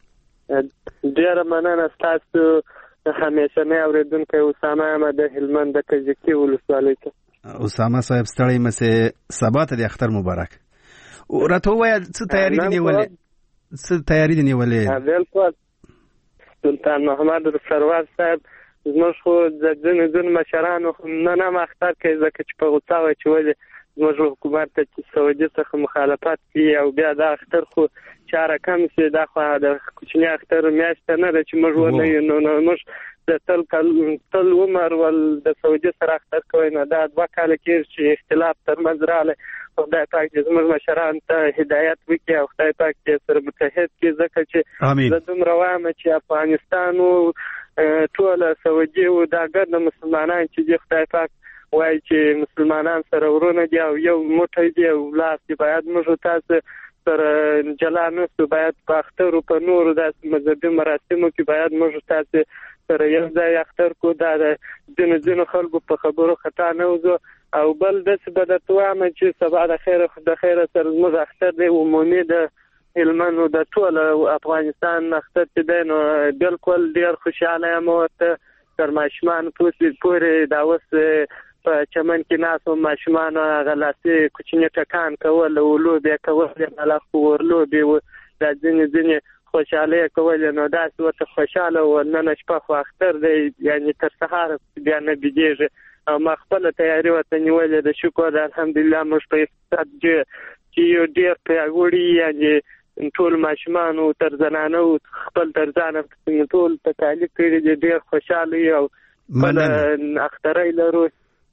ډیر مننه تاسو همیشه نه اوریدونکو اسامه احمد هلمند د کجکی ولسوالۍ کې اسامه صاحب ستړی مسه سبا ته د اختر مبارک راته وایي څه تیاری دی نیولې بالکل سلطان محمد سرور صاحب زموږ خو د ځینو مشرانو نه اختر کوي ځکه چې په غوسه وي چې ولې زموږ حکومت ته چې سعودي څخه مخالفت کوي او بیا د اختر خو چاره کم شي دا خو د کوچني اختر میاشت نه ده چې موږ ونه یو نو موږ د تل عمر ول د سعودي سره اختر کوي نه دا 2 کال کې چې اختلاف ترمنځ رااله خدای پاک دې زموږ مشران ته هدایت وکړي او خدای پاک دې سره متحد کړي ځکه چې د دومره وایم چې افغانستان او ټول سعودي او دا ګرد مسلمانان چې خدای پاک وایي چې مسلمانان سره ورونه دي او یو موټی دی او لاس دی باید موږ تاسو سره جلا نشو باید په اختر او په نور د مذهبي مراسمو کې باید موږ تاسو سره یو ځای اختر کو دا د خلکو په خبرو خطا نه وځو او بل د څه بدتوامه چې سبا د خیر سره موږ اختر دی عمومي د هلمند د ټول افغانستان اختر چې دی نو بالکل ډیر خوشاله یم ورته تر ماشومان پورې دا اوس په چمن کې ناسو ماشومان غلاسي کوچنی ټکان کول او لوبې کول ملخ ورلوبې و د ځینې خوشاله کول نو دا څه خوشاله و نن شپه خو اختر دی یعنی تر سهار بیا نه بيږي او ما خپل تیاری وته نیولې د شکر الحمدلله موږ په اقتصاد چې یو ډیر پیاوړي یعنی ټول ماشومان او تر زنانه او خپل تر ځان ټول تکالیف کړي ډیر خوشاله او اخترای لرو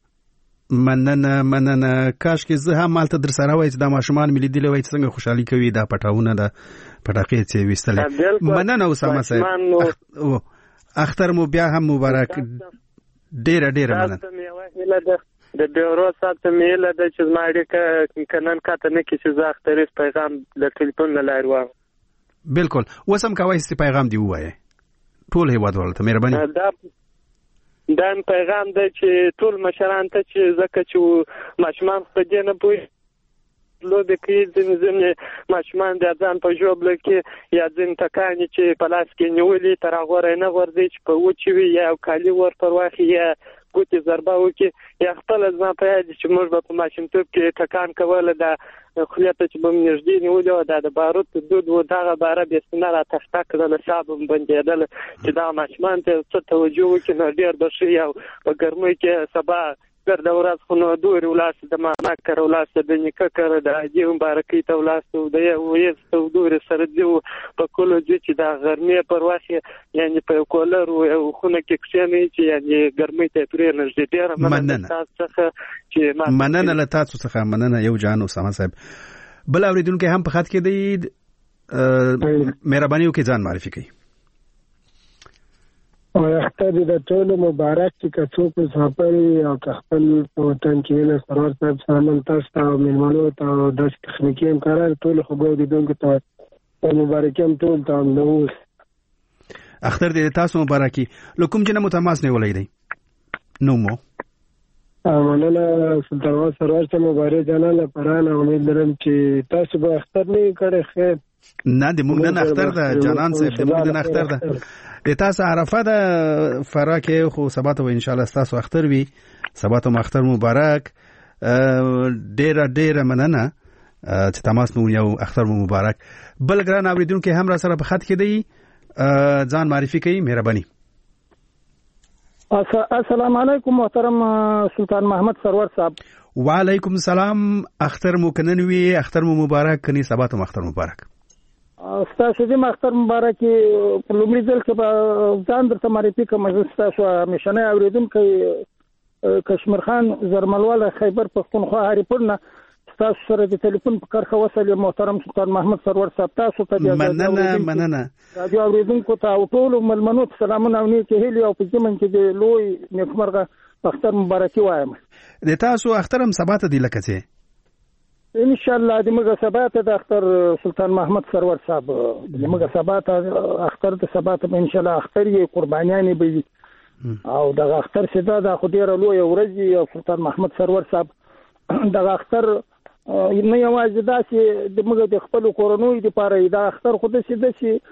مننه کاش کې زه هم مالته در سره وای چې د ماشومان ملي دی لوي څنګه خوشحالي کوي دا پټاونه د پټاقې چې وستل مننه اسامه صاحب اختر مو بیا هم مبارک ډیر مننه د بیورو ساتم یله د چې زماړي کنن کاته نه کې چې زه اخترې پیغام د ټلیفون نه لایو بالکل وسم کوي چې پیغام دی وایي ټول هیواد ورته مهرباني دا پیغام دی چې ټول مشران ته چې زکه چې ماشومان په دې نه پوي لوبې کوي ځینې ماشومان د ځان په جوړ کې یا ځین تکانې چې په لاس کې نیولې تر هغه نه ورځي چې په وچوي یا کالي ور پر واخی یا ګوتې ضربه وکي یا خپل ځما په دې چې موږ په ماشینتوب کې تکان کوله دا خلیته چې بم نږدې نیولې دا د باروت دود و دغه باره به سنره تخته کړل صاحب بندیدل چې دا ماشومان ته څه توجه وکړي نو ډیر بشي او په ګرمۍ کې سبا ګرد ورځ خو نو دور ولاس د ما کار ولاس د نیکه کار د دې مبارکي ته ولاس د یو څو دور سره دی په کولو چې دا ګرمۍ پر واخه یعنی په کولر او خونه کې کښېنې چې یعنی ګرمۍ ته پرې نږدې ډیر مننه له تاسو څخه مننه یو جان اسامه صاحب بل اوریدونکو هم په خط کې دی مهرباني وکړئ ځان معرفي کړئ او اختر د ټول مبارک چې کڅو په سفر او خپل وطن کې له سرور صاحب سلام تاسو ته مېلمانو ته د تخنیکی همکارانو ټول خبرو دیدونکو ته مبارکیم ټول ته نو اختر دې تاسو مبارکي لکم چې نه متماس نه ولې دی نو مو مننه سلطان سرور ته مبارک جناله پرانه امید لرم چې تاسو به اختر نه کړئ خیر نه د موږ نه اختر ده جنان صاحب د موږ نه اختر ده د تاسو عرفه ده فراکه خو سبا ته ان شاء الله تاسو اختر وي سبا ته اختر مبارک ډیر مننه چې تماس مو یو اختر مبارک بل ګران اوریدونکو هم را سره په خط کې دی ځان معرفي کړئ مهرباني السلام علیکم محترم سلطان محمد سرور صاحب وعلیکم السلام اختر مو کننوي اختر مو مبارک کني سبا ته اختر مبارک تاسو دې اختر مبارک په لومړي ځل کې ځان درته معرفي کوم تاسو مشنه اوریدونکو کشمیر خان زرملواله خیبر پښتونخوا هریپور نه تاسو سره د ټلیفون په کارخه وسلې محترم سلطان محمد سرور صاحب تاسو ته مننه راځو اوریدونکو ته ټول ملمنو سلامونه او نیکه هیلې او په ځمن کې د لوی نیکمرغه اختر مبارکي وایم د تاسو اخترم سبا ته دی لکه څه ان شاء الله د موږ سبا ته د اختر سلطان محمد سرور صاحب د موږ سبا ته اختر د سبا ته ان شاء الله اختر یې قربانیانې به او د اختر سدا د خدای رلو یو ورځ سلطان محمد سرور صاحب د اختر نه یوازې دا چې د موږ د خپل کورونو لپاره دا اختر خو د سي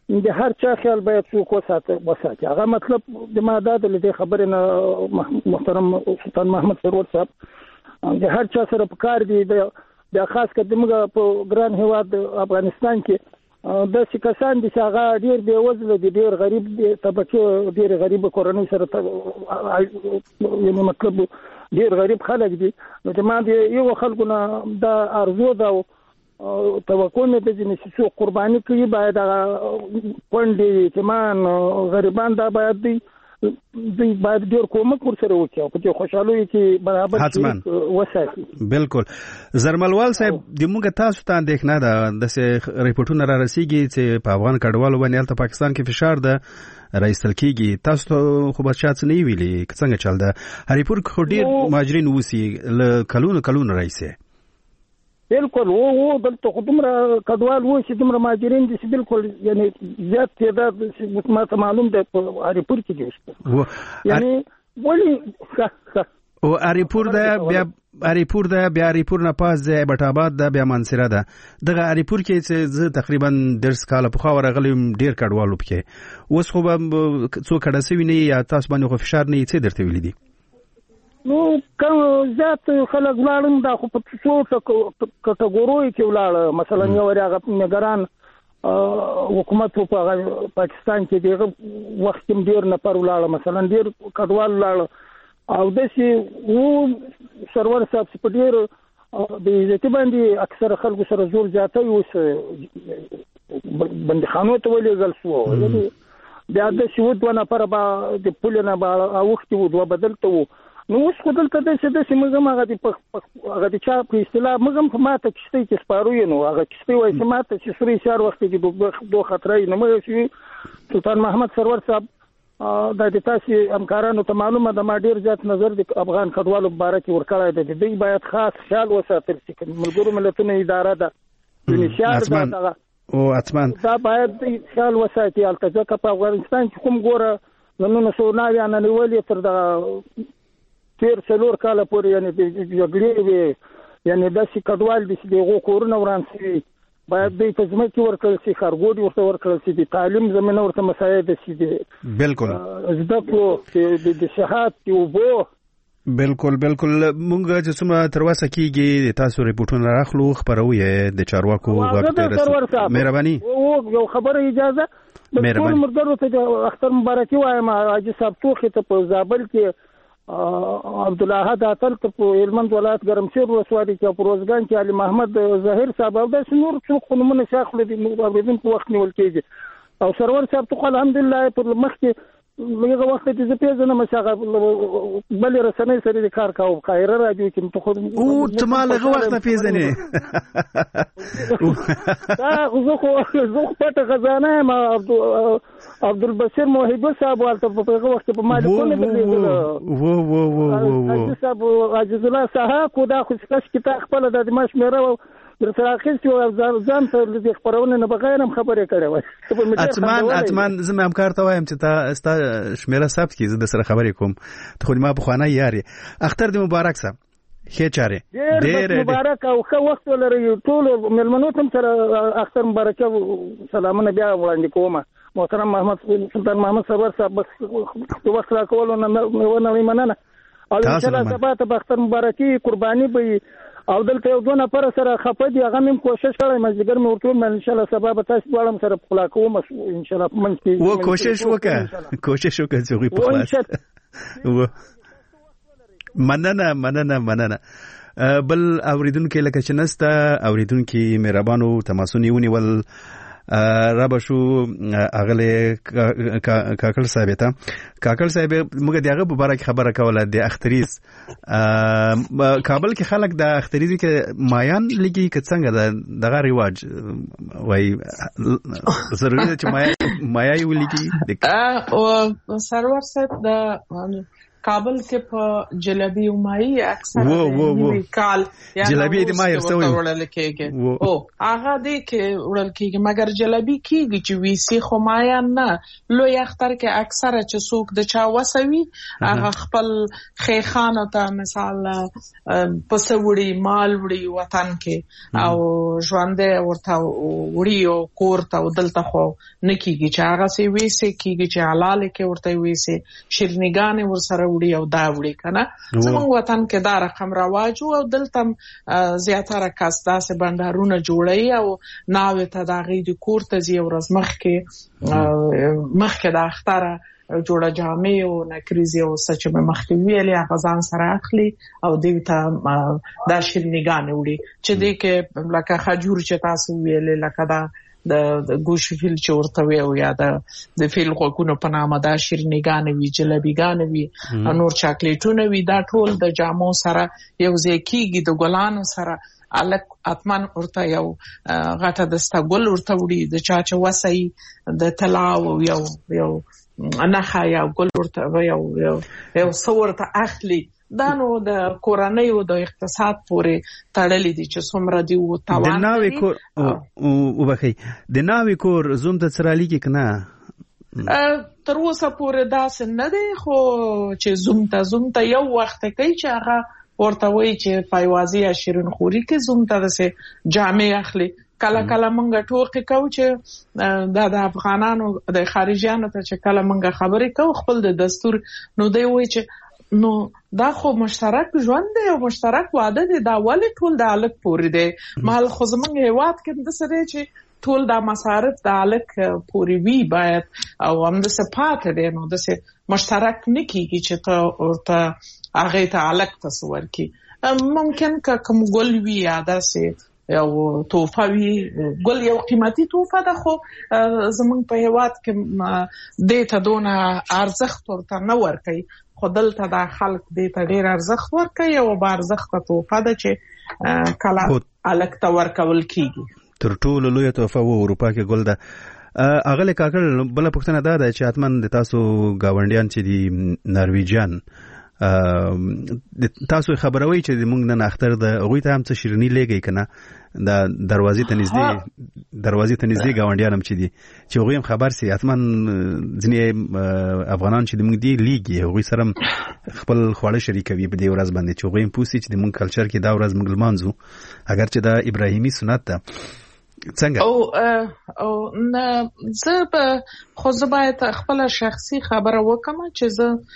د هر چا خیال باید څوک وساتي. هغه مطلب د ما دا د دې خبرې نه محترم سلطان محمد سرور صاحب د هر چا سره په کار دی د خاص کر د موږ په ګران هیواد افغانستان کې د کسان دي چې هغه ډیر بې وزله دي، ډیر غریب دي، طبقه ډیر غریب کورنۍ سره یعنی مطلب ډیر غریب خلک دي. نو د ما د یو خلکو نه د ارزو دا توقع نه د جنس څو قرباني کوي باید پوندې چمان غریبان دا باید دی باید ډیر کومک ورسره وکړي او په خوشحالي کې برابر وساتي. بالکل زرملوال صاحب د موږ تاسو ته اندېښنه ده د ریپورتونو را رسیږي چې په افغان کډوالو باندې البته پاکستان کې فشار ده رئیسل کېږي. تاسو خو به شاته نه ویلي څنګه چل ده هریپور خو ډیر مهاجرین وسی کلونو رئیسه بالکل وو دلته خدمره کډوال وو چې دومره مهاجرین دي چې بالکل یعنی زیات تعداد ما ته معلوم ده په هریپور کې دي یعنی ولی او هریپور ده بیا هریپور نه پاس ده بټ آباد ده بیا منصره ده. دغه هریپور کې چې زه تقریبا درس کاله په خو ورغلم ډیر کډوالو پکې اوس خو به څو کډه سوي نه یا تاسو باندې خو فشار نه څه درته ویل دي؟ نو کوم ذات خلک ولاړم دا خو په څو کټګوریو کې ولاړ مثلا یو هغه نگران حکومت په پاکستان کې دغه وخت کې ډیر نه پر ولاړ مثلا ډیر کډوال ولاړ او د شي وو سرور صاحب په ډیر د عزت باندې اکثر خلکو سره زور زیاته اوس بندخانو ته ولېږل شو یعنی بیا د شي ود ونه پر با د پولنه با وخت وو دوه بدلته وو. نو اوس خو دلته د څه موږ هغه د چا په اصطلاح موږ په ماته کشته کې سپارو نو هغه کشته وایي چې ماته چې سوري شهر وخت کې دوه خطرې نه مې شي. سلطان محمد سرور صاحب د تاسو همکارانو ته معلومه ده ما ډیر زیات نظر د افغان کډوالو مبارک ورکړای دی. دوی باید خاص خیال وساتل شي. ملګرو ملتونو اداره ده نشار ده او اتمن دا باید خیال وساتي. البته په افغانستان کې کوم ګوره زمونږ سوناوی نه نیولې تر دا تیر څلور کاله پورې یعنی د جګړې وي یعنی د کډوال د دغه کورونه وران شي باید د تزمکي ورکړل شي خارګوډي ورته ورکړل شي د تعلیم زمينه ورته مساعده شي. بالکل زده کړو د صحت او بو بالکل مونږ چې څومره تر وسه کېږي تاسو ریپورتونه راخلو خبروي د چارواکو وخت مهرباني یو خبره اجازه د ټول مردارو ته اختر مبارکي وایم. حاجی صاحب توخه ته په زابل کې عبدالله عادل ته په هلمند ولایت ګرمسیر ولسوالۍ کې په روزګان کې علي محمد ظاهر صاحب او د نور څوک نمونه شاخله دي اوریدونکو وخت نیول کېږي او سرور صاحب ته الحمدلله پر مخ کې لږه وخت چې زه پیژنم مشاغه بل رسنۍ سره د کار کاوه قاهره راځي چې ته خو او ته ما لږه وخت پیژنې دا خو پټه خزانه ما عبدالبصیر موحد صاحب ورته په هغه وخت په ما لیکونه بدلیدل صاحب عزیز الله صاحب کو دا خو کتاب خپل د ماش مېره درته اخیستو ځان ته د خبرونه نه بغیر هم خبرې کړې وای. اتمن زما همکار ته وایم چې تا شمیره ثبت کی زه د سره خبرې کوم ته خو ما په خوانه یاري اختر دې مبارک صاحب خیر چاره ډېر مبارک او ښه وخت ولري ټول ملمنو ته سره اختر مبارک سلامونه بیا وړاندې کوم. محترم محمد سلطان محمد سرور صاحب وخت راکولو نه مننه او ان شاء الله سبا ته اختر مبارکي قرباني به او دلته یو دونه پر سره خپه دي هغه مم کوشش کړم مزګر مې ورته ان شاء الله سبا به تاسو وړم سره خپل کوم ان شاء الله من کې و کوشش وکړه چې غوي په خلاص مننه بل اوریدونکو لکه چې نسته اوریدونکو مهربانو تماسونی ونیول رابشو اغله کاکل صاحب ته کاکل صاحب موږ دغه مبارک خبره کوله د اختریز کابل کې خلک د اختریز کې مایان لګي که څنګه دغه ریواج وای ضروري چې مایا یو لګي او سرور صاحب د کابل کې په جلبي او ماهي اکثر کال جلبي د ماهر سوي وړل کېږي او هغه دې کې وړل کېږي مګر جلبي کېږي چې ویسي خو مایا نه لوی اختر کې اکثر چې څوک د چا وسوي هغه خپل خیخانه ته مثال پسوړي مال وړي وطن کې او ژوندې ورته وړي او کور ته دلته خو نکېږي چې هغه سي ویسي کېږي چې حلال کې ورته ویسي شیرنیګان ورسره وړي او دا وړي کنه زموږ وطن کې دا رقم رواج او دلته زیاتره کس داسې بندرونه جوړي او ناوې ته د غي د کور ته زی ورځ مخکې د اختره جوړه جامې او نکریزي او سچ به مخکې ویلې غزان سره اخلي او دوی ته دا شیرنیګان وړي چې دې کې لکه خجور چې تاسو ویلې لکه دا د ګوش فیل چورته وي او یا د فیل غوګونو په نامه دا شیرنیګان وی جلبیګان وی نور چاکلیټونه وی دا ټول د جامو سره یو ځای کیږي د ګلانو سره الک اتمن ورته یو غټه د ستګل ورته وړي د چاچ وسای د تلاو یو انخا یا ګل ورته یو صورت اخلي دا نو د کورنۍ او د اقتصاد پورې تړلې دي چې څومره دی او توان د ناوې کور او بخي د ناوې کور زوم ته سرالي کې کنه تر اوسه پورې داس نه دی خو چې زوم ته یو وخت کوي چې هغه ورته وایي چې پایوازي یا شیرین خوري کې زوم ته د جامې اخلي کله مونږ ټوکې کوو چې د افغانانو د خارجيانو ته چې کله مونږ خبرې کوو خپل د دستور نو دی وایي چې نو دا خو مشترک ژوند دی او مشترک واده دی دا ولې ټول د الک پورې دی مال خو زمونږ هیواد کې د سره چې ټول د مصارف د الک پورې وی باید او هم د صفات دی نو د مشترک نکېږي چې ته ورته هغه ته الک تصور کی ممکن که کوم ګل وی یاده سي یو توفه وی ګل یو قیمتي توفه ده خو زمونږ په هیواد کې د ته دونه ارزښت ورته نه ورکوي خو دلته دا خلک دې ته ډېر ارزښت ورکوي او با ارزښته توفه ده چې کله الک ته ورکول کېږي تر ټولو لویه توفه و اروپا کې ګل ده اغله کاکړ بل پښتنه دا ده چې اتمن د تاسو گاونډیان چې دي نارویجان تاسو خبروي چې موږ نن اختر د غوي ته هم څه شیرنی لګي کنه د دروازې ته نږدې گاونډیان هم چې دي چې غوي هم خبر سي اتمن ځنې افغانان چې موږ دي لیګي غوي سره خپل خواړه شریکوي په دې ورځ باندې چې غوي هم پوسي چې موږ کلچر کې دا ورځ موږ لمانځو اگر چې دا ابراهیمي سنت ده څنګه او نه زه خو زه باید خپل شخصي خبره وکم چې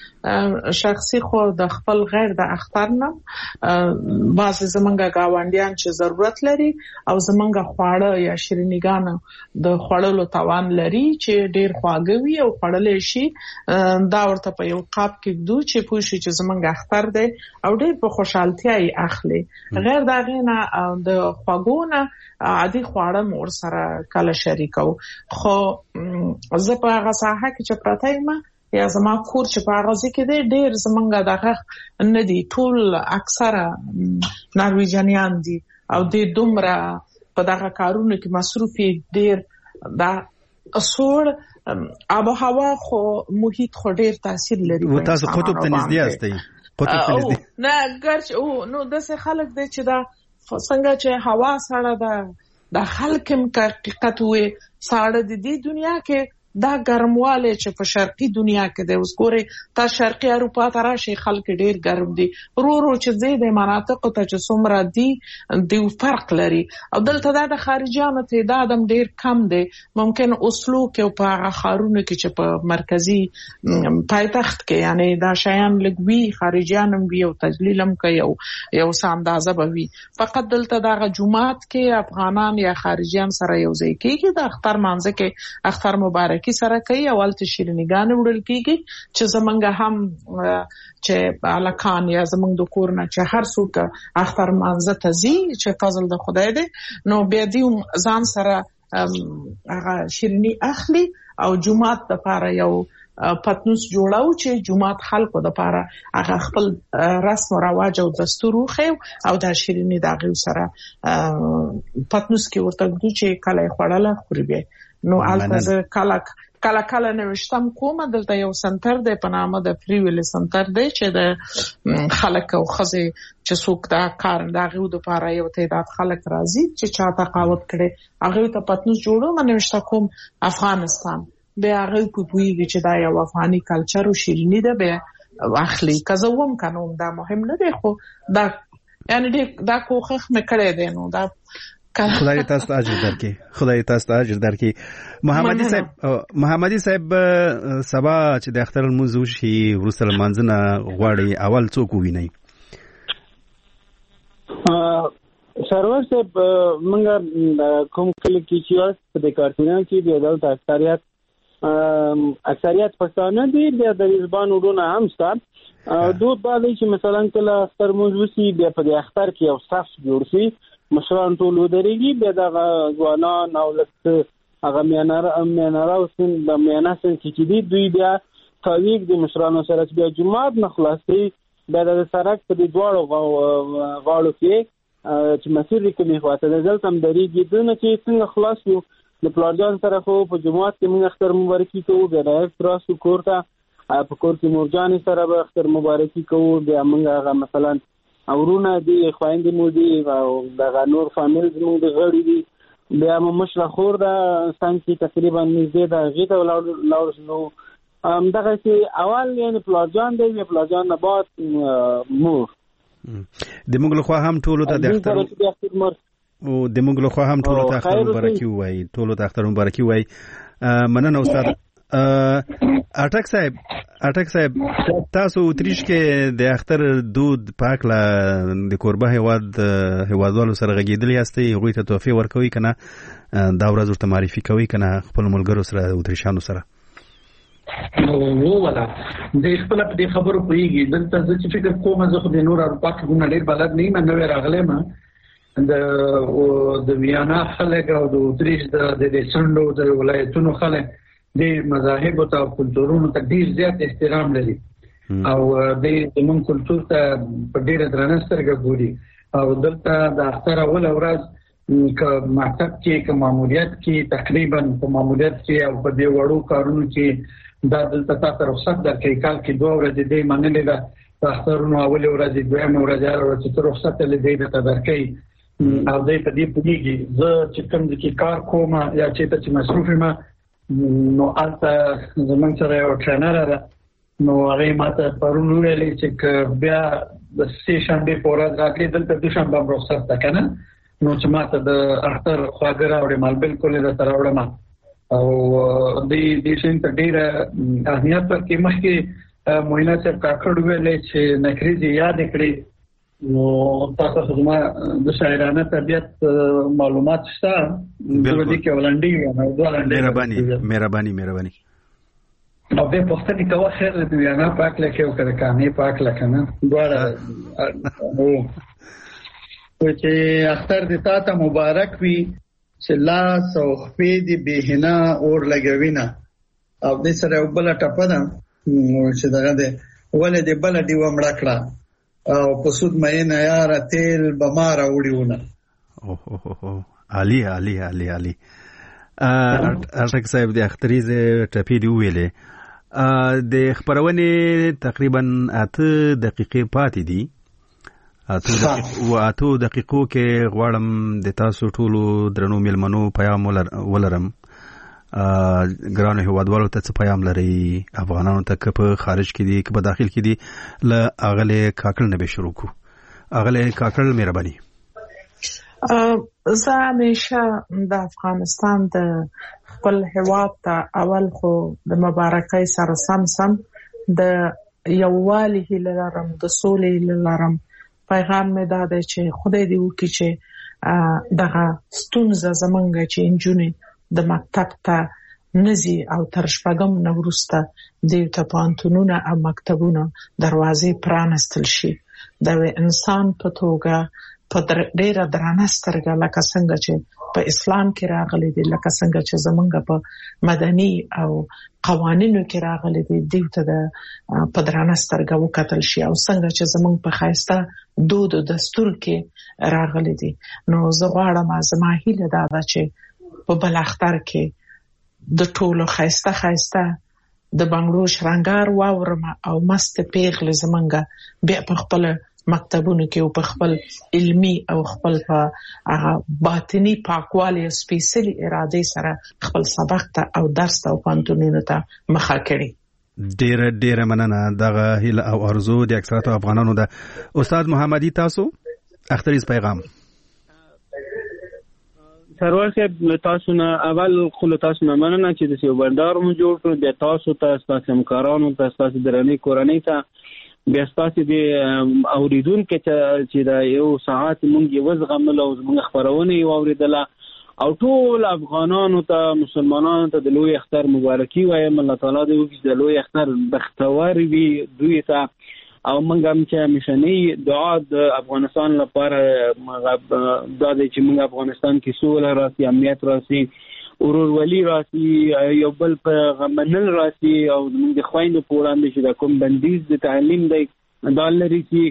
زه شخصي خو د خپل غیر د اختر نه بعض زمونږ گاونډیان چې ضرورت لري او زمونږ خواړه یا شیرینیګان د خوړلو توان لري چې ډیر خواږه وي او خوړل شي دا ورته په یو قاب کې دو چې پوه شي چې زمونږ اختر دی او ډیر په خوشحالتیا یې اخلي غیر دا غینه د خواږونه عادي خواړه مور سره کله شریکو خو زه په هغه ساحه کې چې پراته یم یا زما کور چې په هغه ځای کې دی ډېر زمونږ دغه نه دي ټول اکثره نارویجانیان دي او د دومره په دغه کارونو کې مصروف ډېر دا اصول آب و هوا خو محیط خو ډېر تاثیر لري و تاسو قطب ته نږدې یاستئ نه ګرچ نو داسې خلک دی چې دا څنګه چې هوا سړه ده د خلک هم حقیقت وي ساړه د دې دنیا کې دا ګرمواله چې په شرقي دنیا کې د اوس ګوري تا شرقي اروپا ته راشي خلک ډیر ګرم دي رو چې زیاده مناطق ته چې څومره دي د فرق لري او دلته دا د خارجيانو تعداد هم ډیر کم دی ممکن اوسلو کې په هغه خارونو کې چې په مرکزی پایتخت کې یعنی دا شیان لګوي خارجيان هم وي او تجلیل هم کوي یو ساندازه به وي فقط دلته دا جمعات کې افغانان یا خارجيان سره یو ځای کېږي د اختر مانځ کې اختر مبارک کی سره کوي اول ته شیرینیګان وړل کیږي چې زمونږ هم چې الکان یا زمونږ د کور نه چې هر څوک اختر مانځه ته زی چې فضل د خدای دی نو بیا دی ځان سره هغه شیرینی اخلي او جمعات د پاره یو پتنوس جوړاو چې جمعات خلکو د پاره هغه خپل رسم او رواج او دستور خو او د شیرینی دغه سره پتنوس کې ورته د چې کله خړاله خوري به نو البته کله کله کله نوښتم کومه دلته یو سنټر دی په نامه د فری ویل سنټر دی چې د خلک او خزه چې څوک دا کار دغه د لپاره یو تعداد خلک راځي چې چا تقاوت کړي هغه ته پاتنوس جوړو منوښت کوم افغانستان به هغه په پویږي چې دا یو افغاني کلچر او شیرینی ده به اخلي کزوم قانون دا مهم نه دی خو دا یعنی دا کوخه مکړه دی نو دا خدای تاسو ته اجر درکړي محمدي صاحب سبا چې د اختر الموضوع شي ورسره منځنه غواړي اول څوک ویني سرور صاحب موږ کوم کلی کې چې په د کارتونان کې د دولت اکثریت پښتانه دي د رضوان ورونه هم ستاسو دوه باندې چې مثلا کله اختر موضوع شي بیا په د اختر کې یو صف جوړ شي مشران ټول ودرېږي بیا د ځوانان او لکه هغه میاناره او سن د میانه سن کې دي دوی بیا تاویق د مشرانو سره بیا جمعات نه خلاصي بیا د سړک په د دواړو غاړو کې چې مسیر کومې خواته د ځل تم درېږي دنه چې څنګه خلاص یو د پلانجان سره خو په جمعات کې موږ اختر مبارکي کوو بیا د تراسو کورته په کور کې مورجان سره به اختر مبارکي کوو بیا موږ هغه مثلا اورونه دي خويندې مو دي او د نور فامیل زموږ د غړي دي بیا مو مشره خور دا څنګه تقریبا نږدې د غیته ولاړ نو دغه چې اول یعنی پلاجان دی پلاجان نه بعد مور د موږ له خوا هم ټولو ته د اختر او د موږ له خوا هم ټولو ته اختر مبارکي وای ټولو ته اختر مبارکي وای مننه استاد اټک صاحب تاسو اتریش کې د اختر دود پاکله د کوربه هوادوالو سره غږیدلی یاستئ هغوی ته تحفې ورکوي کنه دا ورځ ورته معرفي کوي کنه خپل ملګرو سره اتریشانو سره نو ولا د خپل په دې خبرو پويږي دلته چې فکر کوم زه خو د نور اروپا کې ګونه ډیر بلد نه یم نو راغلم د ویانا خلک او د اتریش د سندو د ولایتونو خلک د مذاهب او کلتورونو ته ډیر زیات احترام لري او د زمون کلتور ته په ډیره درنه سترګه ګوري او دلته د اختر اول ورځ ک مکتب کې ک ماموریت کې تقریبا په ماموریت کې او په دې وړو کارونو کې د دلته تاسو رخصت درکې کال کې 2 ورځې د منلې د اخترونو اول ورځ دویم ورځ چې رخصت لدې ته درکې او دې په دې پوهیږي زه چې کوم د کار کوم یا چې مصروف یم نو البته زمونږ سره یو ټرینر ده نو هغه ماته پرون ویلې چې بیا د سټیشن په ورځ راځي دلته د شنبه رخصت ده کنه نو چې ماته د اختر خواګر او مال بالکل د سره وړم او د شین ته ډیره اهمیت ورکړي مخکې موینا صاحب کاکړ ویلې چې نکریزي یاد کړی نو تاسو زما د شاعرانه طبيعت معلومات شته د دې کې ولندې مهرباني او به پښتني کوه خیر دې یا نه پاک لکه او کړه کانه پاک لکه نه دواړه او چې اختر دې تاسو مبارک وي چې لاس او خپې دې بهنا اور لګوينه او دې سره وبله ټپه ده چې دغه دې ولې دې بل دې ومړه کړه او په سود مې نه یاره تیل بمار وړیونه علي ارتک صاحب د اختریزه ټپی دی ویلې د خبرونه تقریبا 8 دقیقې پاتې دي 8 دقیقو کې غواړم د تاسو ټولو درنو ملمنو پیغام ولرم ګرانو هوادوالو ته څه پیغام لري افغانانو ته په خارج کې دي که په داخل کې دي ل اغله کاکل نه به شروع کو اغله کاکل مهرباني زه همیشه د افغانستان د خپل هواد ته اول خو د مبارکۍ سره سم د یووالي هیله لرم د سولې هیله لرم پیغام مې دا دی چې خدای دې وکړي چې دغه ستونزه زمونږ چې انجونې د مکتب ته نزي او تر شپږم نورسته د پوهنتونونو او مکتبونو دروازې پرانستل شي د انسان په توګه په ډیره درنه سترګه لکه څنګه چې په اسلام کې راغلي دي لکه څنګه چې زمونږ په مدني او قوانینو کې راغلي دي دته د په درنه سترګه وکتل شي او څنګه چې زمونږ په خاصه دود او دستور کې راغلي دي نو زه غواړم زما هیله دا ده چې په بل اختر کې د ټولو خایسته د بنگلو شرنګار واورم او مست پیغله زمنګا بیا په خپل مکتبونو کې او په خپل علمی او خپل باطنی پاکوالی او سپیشلی اراده سره خپل سبق ته او درس ته او پانتونونو ته مخه کړي. ډیره مننه. دغه هیله او ارزو د اکثریت افغانانو ده. استاد محمدي تاسو اختریز پیغام. سرور صاحب تاسو نه اول خو تاسو نه مننه چې د یو بندر مو جوړ کړ. بیا تاسو ته تاسو همکارانو ته تاسو درنې کورنۍ ته بیا تاسو د اوریدونکو چې دا یو ساعت مونږ یې وزغمل او موږ خبرونه یې اوریدله او ټول افغانانو ته مسلمانانو ته د لوی اختر مبارکي وایم. الله تعالی دې وکړي د لوی اختر بختور وي دوی ته او موږ هم چې مشنی دعا د افغانستان لپاره دا چې موږ افغانستان کې سوله راسي، امنیت راسي، ورورولي راسي، یو بل په غمنل راسي او موږ د خويندو په وړاندې چې د کوم بندیز د تعلیم دی دا لري چې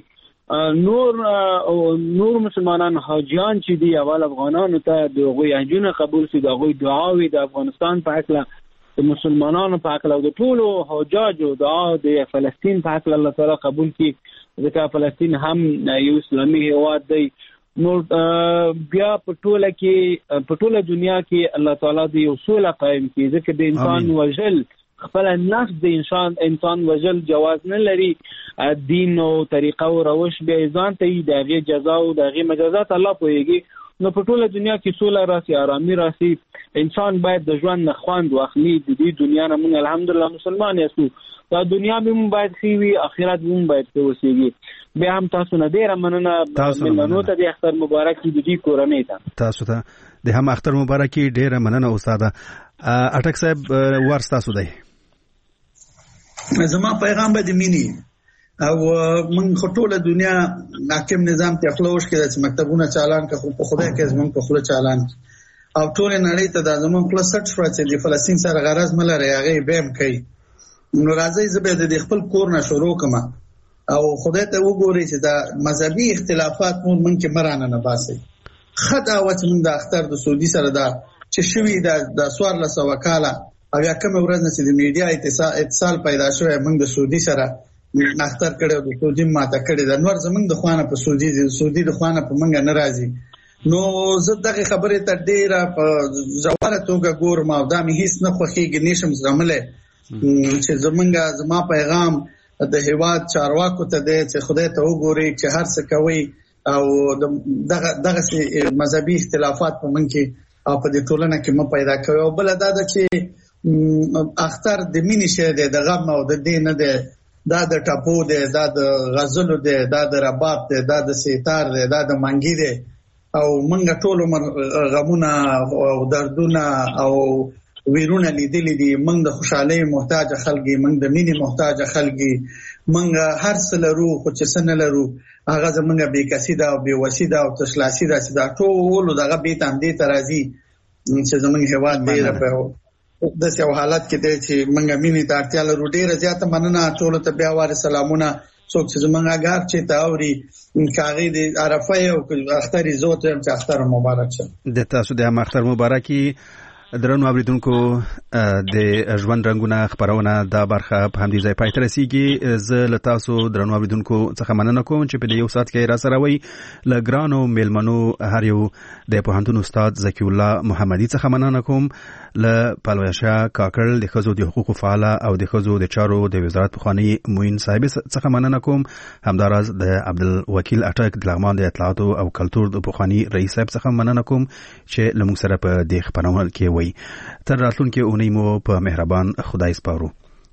نور مسلمانان حاجیان چې دی اول افغانانو ته د غوي اجونه قبول شي، د غوي دعاوي د افغانستان په حق له د مسلمانانو په حق له د ټولو حجاجو دعا د فلسطین په حق الله تعالی قبول کړي ځکه فلسطین هم یو اسلامي هیواد دی. نو بیا په ټوله دنیا کې الله تعالی د یو سوله قائم کړي ځکه د انسان وجل خپل نفس د انسان وجل جواز نه لري. دین او طریقه او روش به ځان ته دغه جزا او دغه مجازات الله پويږي. نو په ټوله دنیا کې سوله راسي، آرامي راسي. انسان باید د ژوند نه خوند واخلي. د دې دنیا نه موږ الحمدلله مسلمان یو. دا دنیا به موږ باید خي وي، آخرت موږ باید وسیږي. بیا هم تاسو نه ډیر مننه. ملمنو ته د اختر مبارک دي د کورنۍ ته. تاسو ته د هم اختر مبارک ډیر مننه استاد. اټک صاحب ورستا سو دی. زما پیغام به د مینی او من خټوله دنیا حاکم نظام ته خلوش کې د مکتبونو چالان که په خدای کې زمون په خله چالان او ټول نړۍ ته د زمون خپل سټ شو چې د فلسطین سره غرض ملره هغه بهم کوي. نو راځي زبې د خپل کور نه شروع کما او خدای ته وګوري چې دا مذهبي اختلافات مون کې مرانه نه باسي. خدای او چې من د اختر د سعودي سره دا چې شوی د سوار له سوکاله او یا کوم ورځ نه چې د میډیا اتصال پیدا شوی موږ د سعودي سره اختر کړو د سعودي ماته کړی د نور زمنګ د خوانه په سعودي د خوانه په منګه ناراضي. نو زه دغه خبره ته ډیره په ځواره توګه ګورم او دا مې هیڅ نه خوخیږي نشم زغمله چې زما پیغام د هیواد چارواکو ته دی چې خدای ته وګوري چې هر څه کوي او دغه مذهبي اختلافات په من کې او په دې ټولنه کې مو پیدا کوي. او بل دا چې اختر د مینې شه دی، د غم او د دین نه دی، دا د ټاپو دی، دا د غزلو دی، دا د رباب دی، دا د سیتار دی، دا د منګي دی. او منګه ټول غمونه او دردونه او ویرونه لیدلې دي. منګ د خوشحالۍ محتاج خلګي، منګ د مینې محتاج خلګي، منګ هر څه لرو خو چې څه نه لرو هغه زمونږ بې کسي ده او بې وسي ده او تشلاسي ده چې دا ټول دغه بیت هم دې ته راځي چې زمونږ هیواد ډېر په داسې یو حالت کې دی چې موږ مینې ته اړتیا لرو. ډېره زیاته مننه ټولو ته بیا وارې سلامونه. څوک چې زمونږ اګار چې ته اوري کاغې د عرفه او اختر عزت هم چې اختر مبارک شه. د تاسو د اختر مبارکي درنو اوریدونکو د ژوند رنگونه خبرونه دا برخه په همدې ځای پای ته رسیږي. زه له تاسو درنو اوریدونکو څخه مننه کوم چې په دې یو ساعت کې را سره وي. له ګرانو میلمنو هر یو د پوهنتون استاد زکی الله محمدي څخه مننه کوم. له پلوشه کاکړ د خزو د حقوقو فعال او د خزو د چارو د وزارت پخوانی موین صاحب څخه مننه کوم. همداراز د عبدالوکیل اټک د لغمان د اطلاعات او کلتور د پخوانی رئیس صاحب څخه مننه کوم چې لمون سره په دې خبرونه کې وي. تر راتلونکي اونۍ مو په مهربان خدای سپارو.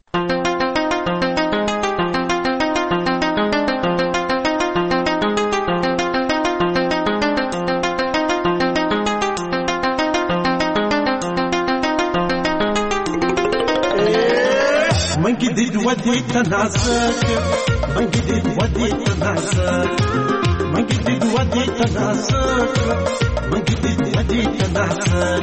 منګي دې ودی تناسک منګي دې ودی تناسک منګي دې ودی تناسک منګي دې ودی تناسک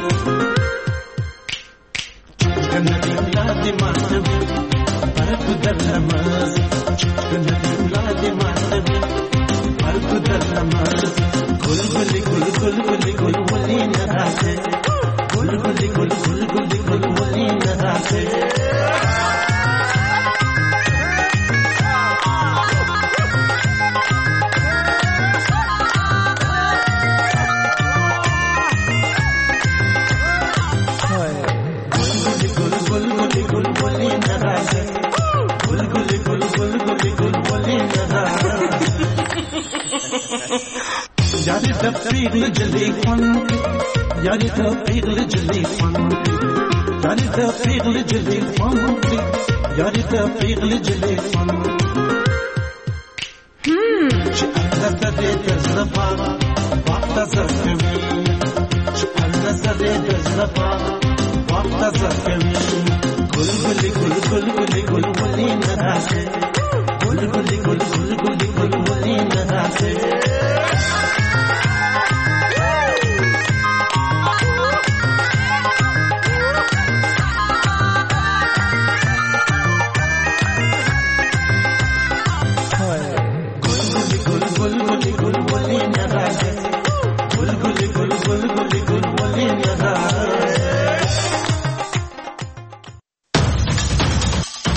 کنه دې ولادي ماستوي پرکو درلمز کنه دې ولادي ماستوي پرکو درلمز ګل ګل ګل ګل ګل ګل ولي نه راځي ګل ګل ګل ګل ګل ګل ته پیغله جلې خوند یاري ته پیغله جلې خوند یاري ته پیغله جلې خوند یاري ته پیغله جلې خوند چې الله ته دې زړه وخت زکوي چې الله ته دې زړه وخت زکوي